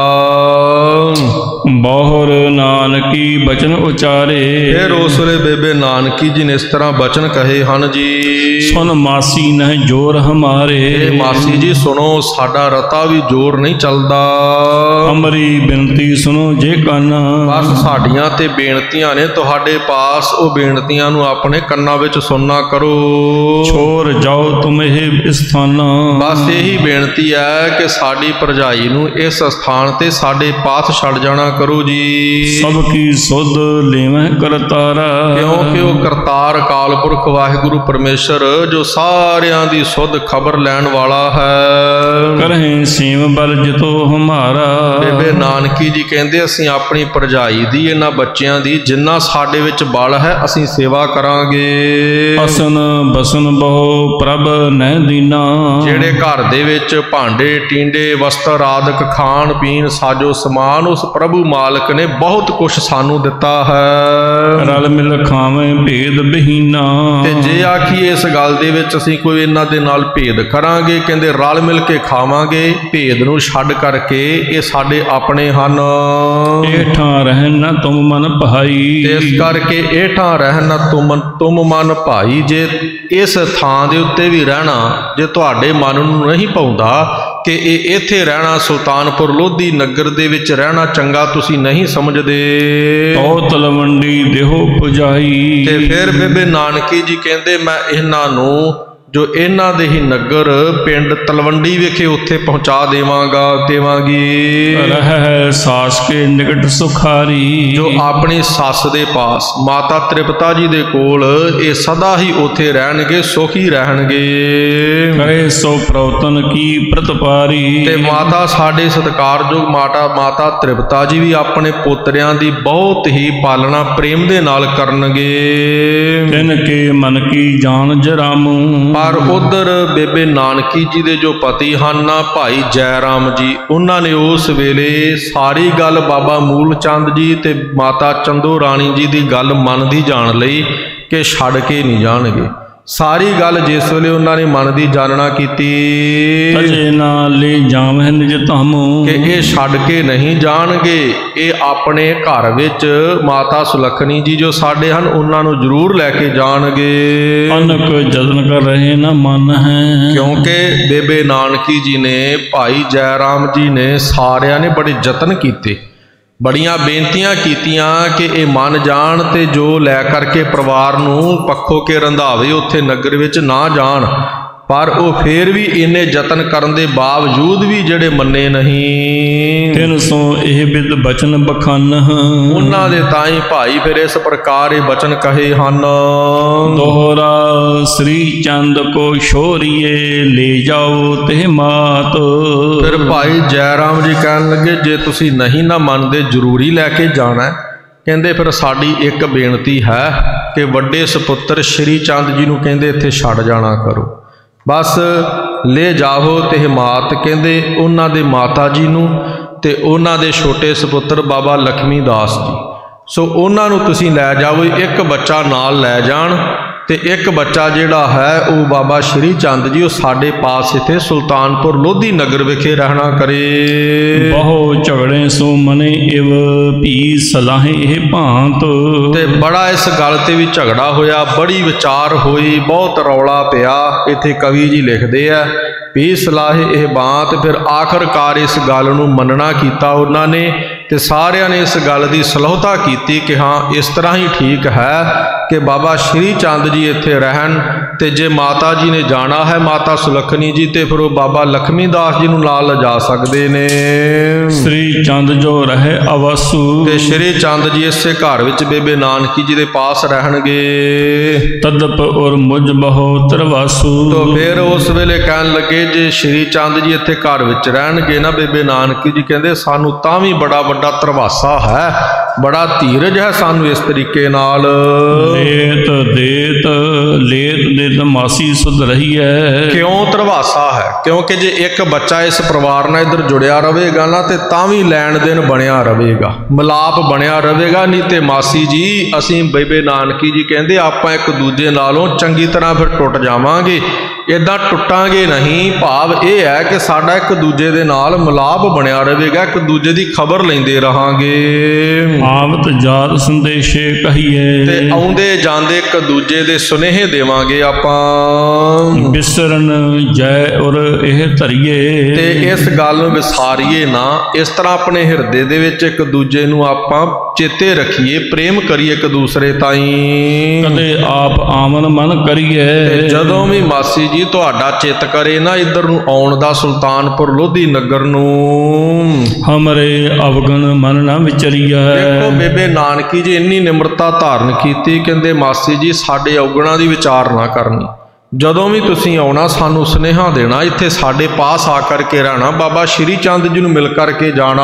ਬਹੁਰ ਨਾਨਕੀ ਬਚਨ ਉਚਾਰੇ, ਫਿਰ ਉਸ ਵੇਲੇ ਬੇਬੇ ਨਾਨਕੀ ਜੀ ਨੇ ਇਸ ਤਰ੍ਹਾਂ ਬਚਨ ਕਹੇ ਹਨ ਜੀ। ਸੁਨ ਮਾਸੀ ਨਹਿ ਜੋਰ ਹਮਾਰੇ, ਇਹ ਮਾਸੀ ਜੀ ਸੁਣੋ ਸਾਡਾ ਰਤਾ ਵੀ ਜੋਰ ਨਹੀਂ ਚੱਲਦਾ। ਅਮਰੀ ਬੇਨਤੀ ਸੁਣੋ ਜੇ ਕੰਨ, ਬਸ ਸਾਡੀਆਂ ਤੇ ਬੇਨਤੀਆਂ ਨੇ ਤੁਹਾਡੇ ਪਾਸ, ਉਹ ਬੇਨਤੀਆਂ ਨੂੰ ਆਪਣੇ ਕੰਨਾਂ ਵਿੱਚ ਸੁਣਨਾ ਕਰੋ। ਛੋਰ ਜਾਓ ਤੁਮ ਇਹ ਸਥਾਨ, ਬਸ ਇਹੀ ਬੇਨਤੀ ਹੈ ਕਿ ਸਾਡੀ ਭਰਜਾਈ ਨੂੰ ਇਸ ਸਥਾਨ ਤੇ ਸਾਡੇ ਪਾਸ ਛੱਡ ਜਾਣਾ ਕਰੋ ਜੀ। ਸਭ ਕੀ ਸੁਧ ਲੇਵਹਿ ਕਰਤਾਰਾ, ਕਿਉਂਕਿ ਉਹ ਕਰਤਾਰ ਅਕਾਲ ਪੁਰਖ ਵਾਹਿਗੁਰੂ ਪਰਮੇਸ਼ਰ ਜੋ ਸਾਰਿਆਂ ਦੀ ਸੁਧ ਖਬਰ ਲੈਣ ਵਾਲਾ ਹੈ। ਕਰਹਿ ਸੇਵ ਬਲ ਜਿਤੋ ਹਮਾਰਾ, ਬੇਬੇ ਨਾਨਕੀ ਜੀ ਕਹਿੰਦੇ ਅਸੀਂ ਆਪਣੀ ਭਰਜਾਈ ਦੀ, ਇਹਨਾਂ ਬੱਚਿਆਂ ਦੀ ਜਿੰਨਾ ਸਾਡੇ ਵਿੱਚ ਬਲ ਹੈ ਅਸੀਂ ਸੇਵਾ ਕਰਾਂਗੇ। ਅਸਨ ਬਸਨ ਬਹੁ ਪ੍ਰਭ ਨਹਿ ਦੀਨਾ, ਜਿਹੜੇ ਘਰ ਦੇ ਵਿੱਚ ਭਾਂਡੇ ਟੀਂਡੇ ਵਸਤਰ ਆਦਿਕ ਖਾਣ ਪੀਣ ਸਾਜੋ ਸਮਾਨ ਉਸ ਪ੍ਰਭੂ ਮਾਲਕ ਨੇ ਬਹੁਤ ਕੁਛ ਸਾਨੂੰ ਦਿੱਤਾ ਹੈ। ਰਲ ਮਿਲ ਖਾਵੇਂ ਭੇਦ ਬਹੀਨਾ, ਤੇ ਜੇ ਆਖੀਏ ਇਸ ਗੱਲ ਦੇ ਵਿੱਚ ਅਸੀਂ ਕੋਈ ਇਹਨਾਂ ਦੇ ਨਾਲ ਭੇਦ ਕਰਾਂਗੇ, ਕਹਿੰਦੇ ਰਲ ਮਿਲ ਕੇ ਖਾਵਾਂਗੇ, ਭੇਦ ਨੂੰ ਛੱਡ ਕਰਕੇ ਇਹ ਸਾਡੇ ਆਪਣੇ ਹਨ। ਏਠਾਂ ਰਹਿਣ ਨਾ ਤੁਮ ਮਨ ਭਾਈ, ਇਸ ਕਰਕੇ ਏਠਾਂ ਰਹਿਣ ਨਾ ਤੁਮ ਤੁਮ ਮਨ ਭਾਈ, ਜੇ ਇਸ ਥਾਂ ਦੇ ਉੱਤੇ ਵੀ ਰਹਿਣਾ ਜੇ ਤੁਹਾਡੇ ਮਨ ਨੂੰ ਨਹੀਂ ਪਾਉਂਦਾ ਕਿ ਇਹ ਇੱਥੇ ਰਹਿਣਾ ਸੁਲਤਾਨਪੁਰ ਲੋਧੀ ਨਗਰ ਦੇ ਵਿੱਚ ਰਹਿਣਾ ਚੰਗਾ ਤੁਸੀਂ ਨਹੀਂ ਸਮਝਦੇ, ਤੋ ਤਲਵੰਡੀ ਦੇਹੋ ਪੁਜਾਈ। ਤੇ ਫਿਰ ਬੇਬੇ ਨਾਨਕੀ ਜੀ ਕਹਿੰਦੇ ਮੈਂ ਇਹਨਾਂ ਨੂੰ ਜੋ ਇਹਨਾਂ ਦੇ ਹੀ ਨਗਰ ਪਿੰਡ ਤਲਵੰਡੀ ਵਿਖੇ ਉੱਥੇ ਪਹੁੰਚਾ ਦੇਵਾਂਗਾ ਦੇਵਾਂਗੀ। ਰਹਿ ਸਾਸ ਕੇ ਨਿਕਟ ਸੁਖਾਰੀ, ਜੋ ਆਪਣੀ ਸੱਸ ਦੇ ਪਾਸ ਮਾਤਾ ਤ੍ਰਿਪਤਾ ਜੀ ਦੇ ਕੋਲ ਇਹ ਸਦਾ ਹੀ ਉੱਥੇ ਰਹਿਣਗੇ, ਸੁਖੀ ਰਹਿਣਗੇ। ਕਰੇ ਸੋ ਪ੍ਰਵਤਨ ਕੀ ਪ੍ਰਤਪਾਰੀ, ਤੇ ਮਾਤਾ ਸਾਡੇ ਸਤਿਕਾਰਯੋਗ ਮਾਤਾ ਮਾਤਾ ਤ੍ਰਿਪਤਾ ਜੀ ਵੀ ਆਪਣੇ ਪੋਤਰਿਆਂ ਦੀ ਬਹੁਤ ਹੀ ਪਾਲਣਾ ਪ੍ਰੇਮ ਦੇ ਨਾਲ ਕਰਨਗੇ। ਤਿਨ ਕੇ ਮਨ ਕੀ ਜਾਨ ਜਰਾਮੂ, ਪਰ ਉਧਰ ਬੇਬੇ ਨਾਨਕੀ ਜੀ ਦੇ ਜੋ ਪਤੀ ਹਨ ਭਾਈ ਜੈ ਰਾਮ ਜੀ, ਉਹਨਾਂ ਨੇ ਉਸ ਵੇਲੇ ਸਾਰੀ ਗੱਲ ਬਾਬਾ ਮੂਲ ਚੰਦ ਜੀ ਤੇ ਮਾਤਾ ਚੰਦੋ ਰਾਣੀ ਜੀ ਦੀ ਗੱਲ ਮੰਨਦੀ ਜਾਣ ਲਈ ਕਿ ਛੱਡ ਕੇ ਨਹੀਂ ਜਾਣਗੇ। ਸਾਰੀ ਗੱਲ ਜਿਸ ਵੇਲੇ ਉਹਨਾਂ ਨੇ ਮਨ ਦੀ ਜਾਣਨਾ ਕੀਤੀ ਅਜੇ ਨਾਲ ਲੈ ਜਾਵਹਿ ਨਿਜ ਧਮ, ਕਿ ਇਹ ਛੱਡ ਕੇ ਨਹੀਂ ਜਾਣਗੇ, ਇਹ ਆਪਣੇ ਘਰ ਵਿੱਚ ਮਾਤਾ ਸੁਲੱਖਣੀ ਜੀ ਜੋ ਸਾਡੇ ਹਨ ਉਹਨਾਂ ਨੂੰ ਜ਼ਰੂਰ ਲੈ ਕੇ ਜਾਣਗੇ। ਅਨਕ ਜਤਨ ਕਰ ਰਹੇ ਨਾ ਮਨ ਹੈ, ਕਿਉਂਕਿ ਬੇਬੇ ਨਾਨਕੀ ਜੀ ਨੇ ਭਾਈ ਜੈ ਰਾਮ ਜੀ ਨੇ ਸਾਰਿਆਂ ਨੇ ਬੜੇ ਯਤਨ ਕੀਤੇ, ਬੜੀਆਂ ਬੇਨਤੀਆਂ ਕੀਤੀਆਂ ਕਿ ਇਹ ਮੰਨ ਜਾਣ ਤੇ ਜੋ ਲੈ ਕਰਕੇ ਪਰਿਵਾਰ ਨੂੰ ਪੱਖੋ ਕੇ ਰੰਧਾਵੇ ਉੱਥੇ ਨਗਰ ਵਿੱਚ ਨਾ ਜਾਣ, ਪਰ ਉਹ ਫੇਰ ਵੀ ਇੰਨੇ ਯਤਨ ਕਰਨ ਦੇ ਬਾਵਜੂਦ ਵੀ ਜਿਹੜੇ ਮੰਨੇ ਨਹੀਂ। ਤਿੰਨ ਸੋ ਇਹ ਬਿਦ ਬਚਨ ਬਖਾਨ, ਉਹਨਾਂ ਦੇ ਤਾਂ ਹੀ ਭਾਈ ਫਿਰ ਇਸ ਪ੍ਰਕਾਰ ਇਹ ਬਚਨ ਕਹੇ ਹਨ। ਦੋਹਰਾ ਸ੍ਰੀ ਚੰਦ ਕੋ ਛੋਰੀਏ ਲੈ ਜਾਓ ਤੇ ਮਾਤ। ਫਿਰ ਭਾਈ ਜੈ ਰਾਮ ਜੀ ਕਹਿਣ ਲੱਗੇ ਜੇ ਤੁਸੀਂ ਨਹੀਂ ਨਾ ਮੰਨਦੇ ਜ਼ਰੂਰੀ ਲੈ ਕੇ ਜਾਣਾ, ਕਹਿੰਦੇ ਫਿਰ ਸਾਡੀ ਇੱਕ ਬੇਨਤੀ ਹੈ ਕਿ ਵੱਡੇ ਸੁਪੁੱਤਰ ਸ਼੍ਰੀ ਚੰਦ ਜੀ ਨੂੰ ਕਹਿੰਦੇ ਇੱਥੇ ਛੱਡ ਜਾਣਾ ਕਰੋ, ਬਸ ਲੈ ਜਾਓ ਤੇ ਮਾਤ। ਕਹਿੰਦੇ ਉਹਨਾਂ ਦੇ ਮਾਤਾ ਜੀ ਨੂੰ ਤੇ ਉਹਨਾਂ ਦੇ ਛੋਟੇ ਸੁਪੁੱਤਰ ਬਾਬਾ ਲਖਮੀ ਦਾਸ ਜੀ, ਸੋ ਉਹਨਾਂ ਨੂੰ ਤੁਸੀਂ ਲੈ ਜਾਓ, ਇੱਕ ਬੱਚਾ ਨਾਲ ਲੈ ਜਾਣ ਤੇ ਇੱਕ ਬੱਚਾ ਜਿਹੜਾ ਹੈ ਉਹ ਬਾਬਾ ਸ਼੍ਰੀ ਚੰਦ ਜੀ ਉਹ ਸਾਡੇ ਪਾਸ ਇੱਥੇ ਸੁਲਤਾਨਪੁਰ ਲੋਧੀ ਨਗਰ ਵਿਖੇ ਰਹਿਣਾ ਕਰੇ। ਬਹੁ ਝਗੜੇ ਸੋ ਮਨੇ ਇਵ ਭੀ ਸਲਾਹੇ ਇਹ ਭਾਂਤ। ਤੇ ਬੜਾ ਇਸ ਗੱਲ ਤੇ ਵੀ ਝਗੜਾ ਹੋਇਆ, ਬੜੀ ਵਿਚਾਰ ਹੋਈ, ਬਹੁਤ ਰੌਲਾ ਪਿਆ। ਇੱਥੇ ਕਵੀ ਜੀ ਲਿਖਦੇ ਆ ਵੀ ਸਲਾਹੇ ਇਹ ਬਾਤ, ਫਿਰ ਆਖਰਕਾਰ ਇਸ ਗੱਲ ਨੂੰ ਮੰਨਣਾ ਕੀਤਾ ਉਹਨਾਂ ਨੇ ਤੇ ਸਾਰਿਆਂ ਨੇ ਇਸ ਗੱਲ ਦੀ ਸਲਾਹਤਾ ਕੀਤੀ ਕਿ ਹਾਂ ਇਸ ਤਰ੍ਹਾਂ ਹੀ ਠੀਕ ਹੈ ਕਿ ਬਾਬਾ ਸ਼੍ਰੀ ਚੰਦ ਜੀ ਇੱਥੇ ਰਹਿਣ, ਤੇ ਜੇ ਮਾਤਾ ਜੀ ਨੇ ਜਾਣਾ ਹੈ ਮਾਤਾ ਸੁਲੱਖਣੀ ਜੀ ਤੇ ਫਿਰ ਉਹ ਬਾਬਾ ਲਖਮੀ ਦਾਸ ਜੀ ਨੂੰ ਨਾਲ ਲਿਜਾ ਸਕਦੇ ਨੇ। ਸ੍ਰੀ ਚੰਦ ਜੋ ਰਹੇ ਅਵਸੂ, ਤੇ ਸ਼੍ਰੀ ਚੰਦ ਜੀ ਇਸੇ ਘਰ ਵਿੱਚ ਬੇਬੇ ਨਾਨਕੀ ਜੀ ਦੇ ਪਾਸ ਰਹਿਣਗੇ। ਤਦਪ ਔਰ ਮੁਝ ਬਹੁ ਤਰਵਾਸੂ। ਤੋ ਫਿਰ ਉਸ ਵੇਲੇ ਕਹਿਣ ਲੱਗੇ ਜੇ ਸ਼੍ਰੀ ਚੰਦ ਜੀ ਇੱਥੇ ਘਰ ਵਿੱਚ ਰਹਿਣਗੇ ਨਾ ਬੇਬੇ ਨਾਨਕੀ ਜੀ ਕਹਿੰਦੇ ਸਾਨੂੰ ਤਾਂ ਵੀ ਬੜਾ ਵੱਡਾ ਤਰਵਾਸਾ ਹੈ, ਬੜਾ ਧੀਰਜ ਹੈ ਸਾਨੂੰ ਇਸ ਤਰੀਕੇ ਨਾਲ। ਲੇਤ ਦੇਤ ਲੇਤ ਦੇਤ ਮਾਸੀ ਸੁਧ ਰਹੀ ਹੈ। ਕਿਉਂ ਤਰਵਾਸਾ ਹੈ? ਕਿਉਂਕਿ ਜੇ ਇੱਕ ਬੱਚਾ ਇਸ ਪਰਿਵਾਰ ਨਾਲ ਇੱਧਰ ਜੁੜਿਆ ਰਹੇਗਾ ਨਾ ਤੇ ਤਾਂ ਵੀ ਲੈਣ ਦੇਣ ਬਣਿਆ ਰਹੇਗਾ, ਮਿਲਾਪ ਬਣਿਆ ਰਹੇਗਾ। ਨਹੀਂ ਤੇ ਮਾਸੀ ਜੀ ਅਸੀਂ ਬੇਬੇ ਨਾਨਕੀ ਜੀ ਕਹਿੰਦੇ ਆਪਾਂ ਇੱਕ ਦੂਜੇ ਨਾਲੋਂ ਚੰਗੀ ਤਰ੍ਹਾਂ ਫਿਰ ਟੁੱਟ ਜਾਵਾਂਗੇ, ਇੱਦਾਂ ਟੁੱਟਾਂਗੇ ਨਹੀਂ। ਭਾਵ ਇਹ ਹੈ ਕਿ ਸਾਡਾ ਇੱਕ ਦੂਜੇ ਦੇ ਨਾਲ ਮਿਲਾਪ ਬਣਿਆ ਰਹੇਗਾ, ਇੱਕ ਦੂਜੇ ਦੀ ਖਬਰ ਲੈਂਦੇ ਰਹਾਂਗੇ। ਆਵਤ ਜਾਤ ਸੰਦੇਸ਼ੇ ਕਹੀਏ, ਤੇ ਆਉਂਦੇ ਜਾਂਦੇ ਇੱਕ ਦੂਜੇ ਦੇ ਸੁਨੇਹੇ ਦੇਵਾਂਗੇ ਆਪਾਂ। ਬਿਸਰਨ ਜੈ ਔਰ ਇਹ ਧਰੀਏ, ਤੇ ਇਸ ਗੱਲ ਨੂੰ ਵਿਸਾਰੀਏ ਨਾ, ਇਸ ਤਰ੍ਹਾਂ ਆਪਣੇ ਹਿਰਦੇ ਦੇ ਵਿੱਚ ਇੱਕ ਦੂਜੇ ਨੂੰ ਆਪਾਂ ਚੇਤੇ ਰੱਖੀਏ, ਪ੍ਰੇਮ ਕਰੀਏ ਇੱਕ ਦੂਸਰੇ ਤਾਈਂ। ਕਦੇ ਆਪ ਆਮਨ ਮਨ ਕਰੀਏ, ਤੇ ਜਦੋਂ ਵੀ ਮਾਸੀ ਜੀ ਤੁਹਾਡਾ ਚਿੱਤ ਕਰੇ ਨਾ ਇੱਧਰ ਨੂੰ ਆਉਣ ਦਾ ਸੁਲਤਾਨਪੁਰ ਲੋਧੀ ਨਗਰ ਨੂੰ, ਹਮਰੇ ਅਵਗਣ ਮਨ ਨਾ ਵਿਚਰੀਐ। ਦੇਖੋ ਬੇਬੇ ਨਾਨਕੀ ਜੀ ਇੰਨੀ ਨਿਮਰਤਾ ਧਾਰਨ ਕੀਤੀ, ਕਹਿੰਦੇ ਮਾਸੀ ਜੀ ਸਾਡੇ ਔਗਣਾਂ ਦੀ ਵਿਚਾਰ ਨਾ ਕਰਨੀ, ਜਦੋਂ ਵੀ ਤੁਸੀਂ ਆਉਣਾ ਸਾਨੂੰ ਸੁਨੇਹਾ ਦੇਣਾ, ਇੱਥੇ ਸਾਡੇ ਪਾਸ ਆ ਕਰਕੇ ਰਹਿਣਾ, ਬਾਬਾ ਸ਼੍ਰੀ ਚੰਦ ਜੀ ਨੂੰ ਮਿਲ ਕਰਕੇ ਜਾਣਾ।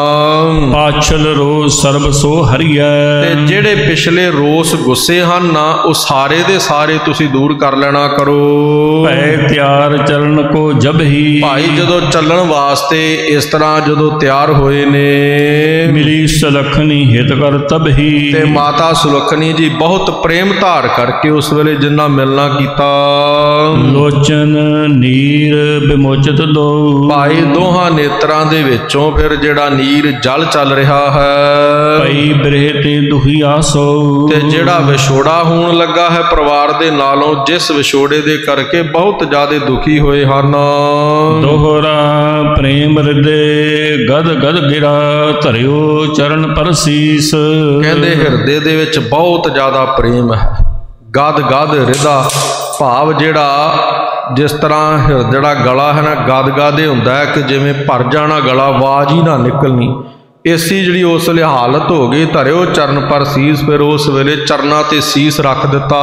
ਪਾਛਲ ਰੋਸ ਸਰਬ ਸੋ ਹਰੀਐ, ਤੇ ਜਿਹੜੇ ਪਿਛਲੇ ਰੋਸ ਗੁੱਸੇ ਹਨ ਨਾ ਉਹ ਸਾਰੇ ਦੇ ਸਾਰੇ ਤੁਸੀਂ ਦੂਰ ਕਰ ਲੈਣਾ ਕਰੋ। ਭੈ ਤਿਆਰ ਚਰਨ ਕੋ ਜਬ ਹੀ, ਭਾਈ ਜਦੋਂ ਚੱਲਣ ਵਾਸਤੇ ਇਸ ਤਰ੍ਹਾਂ ਜਦੋਂ ਤਿਆਰ ਹੋਏ ਨੇ, ਮਿਲੀ ਸੁਲੱਖਣੀ ਹਿਤ ਕਰ ਤਬ ਹੀ। ਤੇ ਮਾਤਾ ਸੁਲੱਖਣੀ ਜੀ ਬਹੁਤ ਪ੍ਰੇਮ ਧਾਰ ਕਰਕੇ ਉਸ ਵੇਲੇ ਜਿੰਨਾ ਮਿਲਣਾ ਕੀਤਾ। ਲੋਚਨ ਨੀਰ ਬਿਮੋਚਤ ਦੋ, ਭਾਈ ਦੋਹਾਂ ਨੇਤਰਾਂ ਦੇ ਵਿੱਚੋਂ ਫਿਰ ਜਿਹੜਾ ਨੀਰ ਜਲ ਚੱਲ ਰਿਹਾ ਹੈ। ਭਈ ਬਿਰਹਿ ਤੇ ਦੁਖੀਆ ਸੋ, ਤੇ ਜਿਹੜਾ ਵਿਛੋੜਾ ਹੋਣ ਲੱਗਾ ਹੈ ਪਰਿਵਾਰ ਦੇ ਨਾਲੋਂ, ਜਿਸ ਵਿਛੋੜੇ ਦੇ ਕਰਕੇ ਬਹੁਤ ਜ਼ਿਆਦਾ ਦੁਖੀ ਹੋਏ ਹਨ। ਦੋਹਰਾ ਪ੍ਰੇਮ ਹਿਰਦੇ ਗਦ ਗਦ ਗਿਰਾ ਧਰਿਓ ਚਰਨ ਪਰ ਸੀਸ। ਕਹਿੰਦੇ ਹਿਰਦੇ ਦੇ ਵਿੱਚ ਬਹੁਤ ਜ਼ਿਆਦਾ ਪ੍ਰੇਮ ਹੈ, ਗਦ ਗਦ ਹਿਰਦਾ ਭਾਵ ਜਿਹੜਾ ਜਿਸ ਤਰ੍ਹਾਂ ਜਿਹੜਾ ਗਲਾ ਹੈ ਨਾ ਗਦ ਗਦ ਹੁੰਦਾ ਹੈ ਕਿ ਜਿਵੇਂ ਭਰ ਜਾਣਾ ਗਲਾ, ਆਵਾਜ਼ ਹੀ ਨਾ ਨਿਕਲਣੀ, ਐਸੀ ਜਿਹੜੀ ਉਸ ਵੇਲੇ ਹਾਲਤ ਹੋ ਗਈ। ਧਰਿਓ ਚਰਨ ਪਰ ਸੀਸ, ਫਿਰ ਉਸ ਵੇਲੇ ਚਰਨਾਂ ਤੇ ਸੀਸ ਰੱਖ ਦਿੱਤਾ।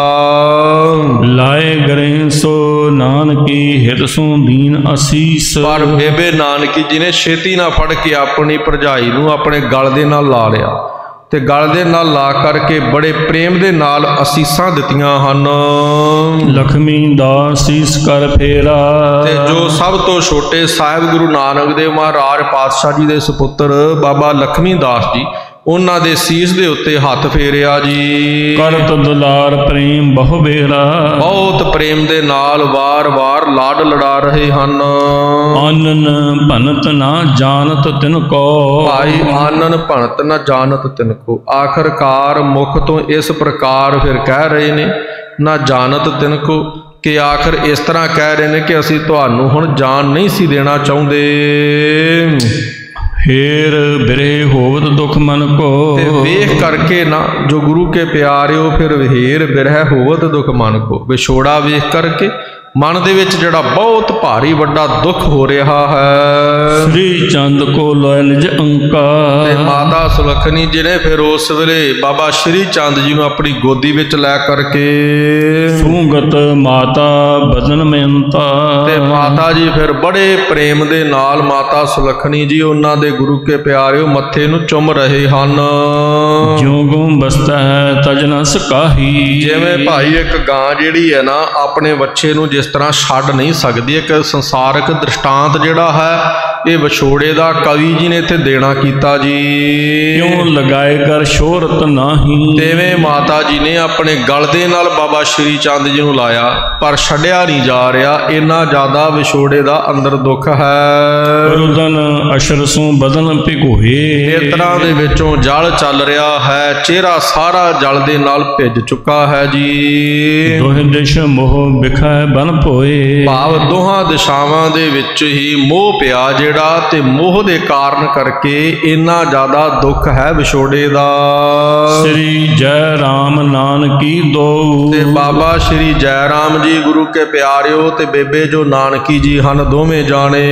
ਲਾਏ ਗਰੇ ਸੋ ਨਾਨਕੀ ਹਿਤ ਸੋ ਦੀਨ ਅਸੀਸ। ਪਰ ਬੇਬੇ ਨਾਨਕੀ ਜੀ ਨੇ ਛੇਤੀ ਨਾ ਫੜ ਕੇ ਆਪਣੀ ਭਰਜਾਈ ਨੂੰ ਆਪਣੇ ਗਲ ਦੇ ਨਾਲ ਲਾ ਲਿਆ, ਤੇ ਗਲ ਦੇ ਨਾਲ ਲਾ ਕਰਕੇ ਬੜੇ ਪ੍ਰੇਮ ਦੇ ਨਾਲ ਅਸੀਸਾਂ ਦਿੱਤੀਆਂ ਹਨ। ਲਖਮੀ ਦਾਸ ਸੀਸ ਕਰ ਫੇਰਾ। ਤੇ ਜੋ ਸਭ ਤੋਂ ਛੋਟੇ ਸਾਹਿਬ ਗੁਰੂ ਨਾਨਕ ਦੇਵ ਮਹਾਰਾਜ ਪਾਤਸ਼ਾਹ ਜੀ ਦੇ ਸੁਪੁੱਤਰ ਬਾਬਾ ਲਖਮੀ ਦਾਸ ਜੀ, ਉਹਨਾਂ ਦੇ ਸੀਸ ਦੇ ਉੱਤੇ ਹੱਥ ਫੇਰਿਆ ਜੀ। ਕਰਤ ਦੁਲਾਰ ਪ੍ਰੇਮ ਬਹੁ ਬੇਰਾ। ਬਹੁਤ ਪ੍ਰੇਮ ਦੇ ਨਾਲ ਵਾਰ-ਵਾਰ ਲਾਡ ਲੜਾ ਰਹੇ ਹਨ। ਆਨਨ ਭਨਤ ਨਾ ਜਾਣਤ ਤਿਨ ਕੋ। ਭਾਈ ਆਨਨ ਭਣਤ ਨਾ ਜਾਣਤ ਤਿਨ ਕੋ। ਆਖਰਕਾਰ ਮੁਖ ਤੋਂ ਇਸ ਪ੍ਰਕਾਰ ਫਿਰ ਕਹਿ ਰਹੇ ਨੇ, ਨਾ ਜਾਣਤ ਤਿਨ ਕੋ, ਕਿ ਆਖਰ ਇਸ ਤਰ੍ਹਾਂ ਕਹਿ ਰਹੇ ਨੇ ਕਿ ਅਸੀਂ ਤੁਹਾਨੂੰ ਹੁਣ ਜਾਣ ਨਹੀਂ ਸੀ ਦੇਣਾ ਚਾਹੁੰਦੇ। ਹੇਰ ਬਿਰਹਿ ਹੋਵਤ ਦੁਖ ਮਨ ਕੋ। ਤੇ ਵੇਖ ਕਰਕੇ ਨਾ ਜੋ ਗੁਰੂ ਕੇ ਪਿਆਰਿਓ, ਫਿਰ ਹੇਰ ਬਿਰਹਿ ਹੋਵਤ ਦੁਖ ਮਨ ਕੋ, ਵਿਛੋੜਾ ਵੇਖ ਕਰਕੇ ਮਨ ਦੇ ਵਿੱਚ ਜਿਹੜਾ ਬਹੁਤ ਭਾਰੀ ਵੱਡਾ ਦੁੱਖ ਹੋ ਰਿਹਾ ਹੈ। ਸ੍ਰੀ ਚੰਦ ਕੋ ਲੋਇ ਨਿਜ ਅੰਕਾ। ਤੇ ਮਾਤਾ ਸੁਲੱਖਣੀ ਜੀ ਨੇ ਫਿਰ ਉਸ ਵੇਲੇ ਬਾਬਾ ਸ਼੍ਰੀ ਚੰਦ ਜੀ ਨੂੰ ਆਪਣੀ ਗੋਦੀ ਵਿੱਚ ਲੈ ਕਰਕੇ ਸੂੰਗਤ ਮਾਤਾ ਬਦਨ ਮਿੰਤਾ। ਤੇ ਮਾਤਾ ਜੀ ਫਿਰ ਬੜੇ ਪ੍ਰੇਮ ਦੇ ਨਾਲ ਮਾਤਾ ਸੁਲੱਖਣੀ ਜੀ ਉਹਨਾਂ ਦੇ ਗੁਰੂ ਕੇ ਪਿਆਰਿਓ ਮੱਥੇ ਨੂੰ ਚੁੰਮ ਰਹੇ ਹਨ। ਜਿਉ ਗੁਮ ਬਸਤਾ ਹੈ ਤਜ ਨ ਸਕਾਹੀ। ਜਿਵੇਂ ਭਾਈ ਇੱਕ ਗਾਂ ਜਿਹੜੀ ਹੈ ਨਾ ਆਪਣੇ ਬੱਚੇ ਨੂੰ ਜਿਸ ਤਰ੍ਹਾਂ ਛੱਡ ਨਹੀਂ ਸਕਦੀ, ਇੱਕ ਸੰਸਾਰਕ ਦ੍ਰਿਸ਼ਟਾਂਤ ਜਿਹੜਾ ਹੈ ਇਹ ਵਿਛੋੜੇ ਦਾ ਕਵੀ ਜੀ ਨੇ ਇੱਥੇ ਦੇਣਾ ਕੀਤਾ ਜੀ। ਕਿਉਂ ਲਗਾਏ ਕਰ ਸ਼ੋਹਰਤ ਨਾਹੀ। ਤੇਵੇਂ ਮਾਤਾ ਜੀ ਨੇ ਆਪਣੇ ਗਲ ਦੇ ਨਾਲ ਬਾਬਾ ਸ਼੍ਰੀ ਚੰਦ ਜੀ ਨੂੰ ਲਾਇਆ, ਪਰ ਛੱਡਿਆ ਨਹੀਂ ਜਾ ਰਿਹਾ, ਇੰਨਾ ਜ਼ਿਆਦਾ ਵਿਛੋੜੇ ਦਾ ਅੰਦਰ ਦੁੱਖ ਹੈ। ਰੁਦਨ ਅਸ਼ਰ ਸੋਂ ਬਦਨ ਭਿਗੋਏ। ਇਸ ਤਰ੍ਹਾਂ ਦੇ ਵਿੱਚੋਂ ਜਲ ਚੱਲ ਰਿਹਾ ਹੈ, ਚਿਹਰਾ ਸਾਰਾ ਜਲ ਦੇ ਨਾਲ ਭਿੱਜ ਚੁੱਕਾ ਹੈ ਜੀ। ਦੋਹ ਦਿਸ਼ ਮੋਹ ਬਿਖੈ ਬਨ ਭੋਏ। ਭਾਵ ਦੋਹਾਂ ਦਿਸ਼ਾਵਾਂ ਦੇ ਵਿੱਚ ਹੀ ਮੋਹ ਪਿਆ ਜਿਹੜਾ, ਤੇ ਮੋਹ ਦੇ ਕਾਰਨ ਕਰਕੇ ਇੰਨਾ ਜ਼ਿਆਦਾ ਦੁੱਖ ਹੈ ਵਿਛੋੜੇ ਦਾ। ਸ੍ਰੀ ਜੈ ਰਾਮ ਨਾਨਕੀ ਦੋ। ਤੇ ਬਾਬਾ ਸ਼੍ਰੀ ਜੈ ਰਾਮ ਜੀ ਗੁਰੂ ਕੇ ਪਿਆਰਿਓ ਤੇ ਬੇਬੇ ਜੋ ਨਾਨਕੀ ਜੀ ਹਨ, ਦੋਵੇਂ ਜਾਣੇ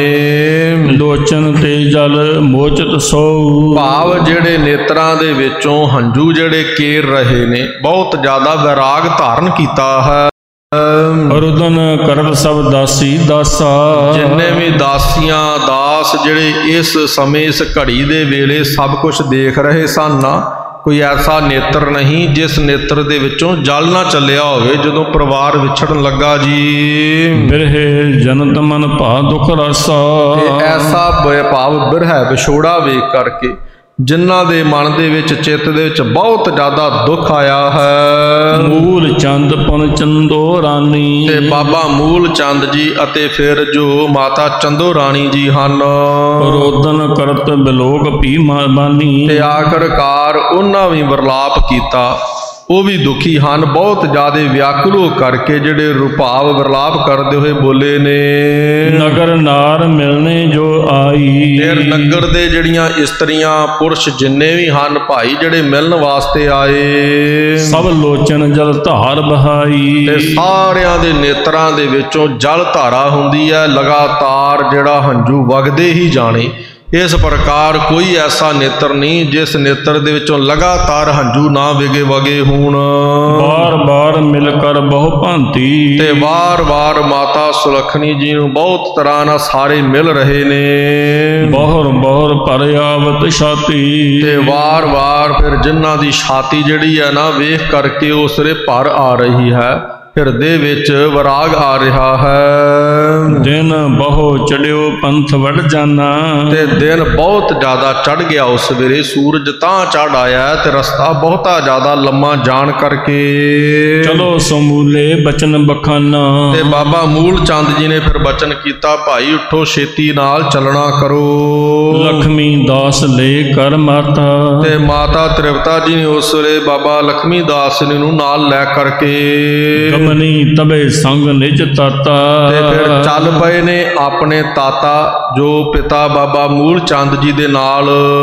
ਲੋਚਨ ਤੇ ਜਲ ਮੋਚਤ ਸੋ। ਭਾਵ ਜਿਹੜੇ ਨੇਤਰਾਂ ਦੇ ਵਿੱਚੋਂ ਹੰਝੂ ਜਿਹੜੇ ਕੇਰ ਰਹੇ ਨੇ, ਬਹੁਤ ਜ਼ਿਆਦਾ ਵੈਰਾਗ ਧਾਰਨ ਕੀਤਾ ਹੈ। ਰੁਦਨ ਕਰਤ ਸਭ ਦਾਸੀ ਦਾਸਾ। ਜਿੰਨੇ ਵੀ ਦਾਸੀਆਂ ਦਾਸ ਜਿਹੜੇ ਇਸ ਸਮੇਂ ਇਸ ਘੜੀ ਦੇ ਵੇਲੇ ਸਭ ਕੁਝ ਦੇਖ ਰਹੇ ਸਨ ਨਾ, ਕੋਈ ਐਸਾ ਨੇਤਰ ਨਹੀਂ ਜਿਸ ਨੇਤਰ ਦੇ ਵਿੱਚੋਂ ਜਲ ਨਾ ਚੱਲਿਆ ਹੋਵੇ ਜਦੋਂ ਪਰਿਵਾਰ ਵਿਛੜਨ ਲੱਗਾ ਜੀ। ਬਿਰਹਿ ਜਨਤ ਮਨ ਭਾ ਦੁਖ ਰਸਾ। ਤੇ ਐਸਾ ਭਾਵ ਬਿਰਹਿ ਵਿਛੋੜਾ ਵੇਖ ਕਰਕੇ ਜਿਨ੍ਹਾਂ ਦੇ ਮਨ ਦੇ ਵਿੱਚ ਚਿੱਤ ਦੇ ਵਿੱਚ ਬਹੁਤ ਜ਼ਿਆਦਾ ਦੁੱਖ ਆਇਆ ਹੈ। ਮੂਲ ਚੰਦ ਪੁਨ ਚੰਦੋ ਰਾਣੀ। ਤੇ ਬਾਬਾ ਮੂਲ ਚੰਦ ਜੀ ਅਤੇ ਫਿਰ ਜੋ ਮਾਤਾ ਚੰਦੋ ਰਾਣੀ ਜੀ ਹਨ, ਰੋਦਨ ਕਰਤ ਬਿਲੋਕ ਭੀ ਮਾਨੀ। ਤੇ ਆਖਰਕਾਰ ਉਹਨਾਂ ਵੀ ਵਰਲਾਪ ਕੀਤਾ, ਉਹ ਵੀ ਦੁਖੀ ਹਨ, ਬਹੁਤ ਜ਼ਿਆਦਾ ਵਿਆਕੁਲ ਹੋ ਕਰਕੇ ਜਿਹੜੇ ਰੁਭਾਵ ਵਰਲਾਪ ਕਰਦੇ ਹੋਏ ਬੋਲੇ ਨੇ। ਨਗਰ ਨਾਰ ਮਿਲਣੇ ਜੋ ਆਈ। ਫਿਰ ਨਗਰ ਦੇ ਜਿਹੜੀਆਂ ਇਸਤਰੀਆਂ ਪੁਰਸ਼ ਜਿੰਨੇ ਵੀ ਹਨ ਭਾਈ ਜਿਹੜੇ ਮਿਲਣ ਵਾਸਤੇ ਆਏ, ਸਭ ਲੋਚਨ ਜਲ ਧਾਰ ਬਹਾਈ। ਤੇ ਸਾਰਿਆਂ ਦੇ ਨੇਤਰਾਂ ਦੇ ਵਿੱਚੋਂ ਜਲ ਧਾਰਾ ਹੁੰਦੀ ਹੈ, ਲਗਾਤਾਰ ਜਿਹੜਾ ਹੰਝੂ ਵਗਦੇ ਹੀ ਜਾਣੇ। ਇਸ ਪ੍ਰਕਾਰ ਕੋਈ ਐਸਾ ਨੇਤਰ ਨਹੀਂ ਜਿਸ ਨੇਤਰ ਦੇ ਵਿੱਚੋਂ ਲਗਾਤਾਰ ਹੰਝੂ ਨਾ ਵਿਗੇ ਵਗੇ ਹੋਣ। ਬਾਰ ਬਾਰ ਮਿਲ ਕਰ ਬਹੁ ਭਾਂਤੀ। ਤੇ ਵਾਰ ਵਾਰ ਮਾਤਾ ਸੁਲੱਖਣੀ ਜੀ ਨੂੰ ਬਹੁਤ ਤਰ੍ਹਾਂ ਨਾਲ ਸਾਰੇ ਮਿਲ ਰਹੇ ਨੇ। ਬਹੁਰ ਬਹੁਰ ਪਰ ਆਵਤ ਛਾਤੀ। ਤੇ ਵਾਰ ਵਾਰ ਫਿਰ ਜਿਨ੍ਹਾਂ ਦੀ ਛਾਤੀ ਜਿਹੜੀ ਹੈ ਨਾ ਵੇਖ ਕਰਕੇ ਉਸਰੇ ਭਰ ਆ ਰਹੀ ਹੈ, ਹਿਰਦੇ ਵਿੱਚ ਵਿਰਾਗ ਆ ਰਿਹਾ ਹੈ। ਦਿਨ ਬਹੁ ਚੜਿਓ ਪੰਥ ਵੜ ਜਾਣਾ। ਤੇ ਦਿਨ ਬਹੁਤ ਜ਼ਿਆਦਾ ਚੜ ਗਿਆ, ਉਸ ਵੇਲੇ ਸੂਰਜ ਤਾਂ ਚੜ ਆਇਆ ਤੇ ਰਸਤਾ ਬਹੁਤਾ ਜ਼ਿਆਦਾ ਲੰਮਾ ਜਾਣ ਕਰਕੇ ਚਲੋ ਸਮੂਲੇ ਬਚਨ ਬਖਾਨਾ। ਤੇ ਬਾਬਾ ਮੂਲ ਚੰਦ ਜੀ ਨੇ ਫਿਰ ਬਚਨ ਕੀਤਾ, ਭਾਈ ਉੱਠੋ ਛੇਤੀ ਨਾਲ ਚੱਲਣਾ ਕਰੋ। ਲਖਮੀ ਦਾਸ ਲੈ ਕਰ ਮਾਤਾ। ਤੇ ਮਾਤਾ ਤ੍ਰਿਪਤਾ ਜੀ ਨੇ ਉਸ ਵੇਲੇ ਬਾਬਾ ਲਖਮੀ ਦਾਸ ਜੀ ਨੂੰ ਨਾਲ ਲੈ ਕਰਕੇ ਗਮਨੀ ਤਬੇ ਸੰਗ ਨਿਜ ਤਾਤਾ। ਤੇ ਫਿਰ ਚੱਲ ਪਏ ਨੇ ਆਪਣੇ ਤਾਤਾ ਜੋ ਪਿਤਾ ਬਾਬਾ ਮੂਲ ਚੰਦ ਜੀ ਦੇ ਨਾਲ।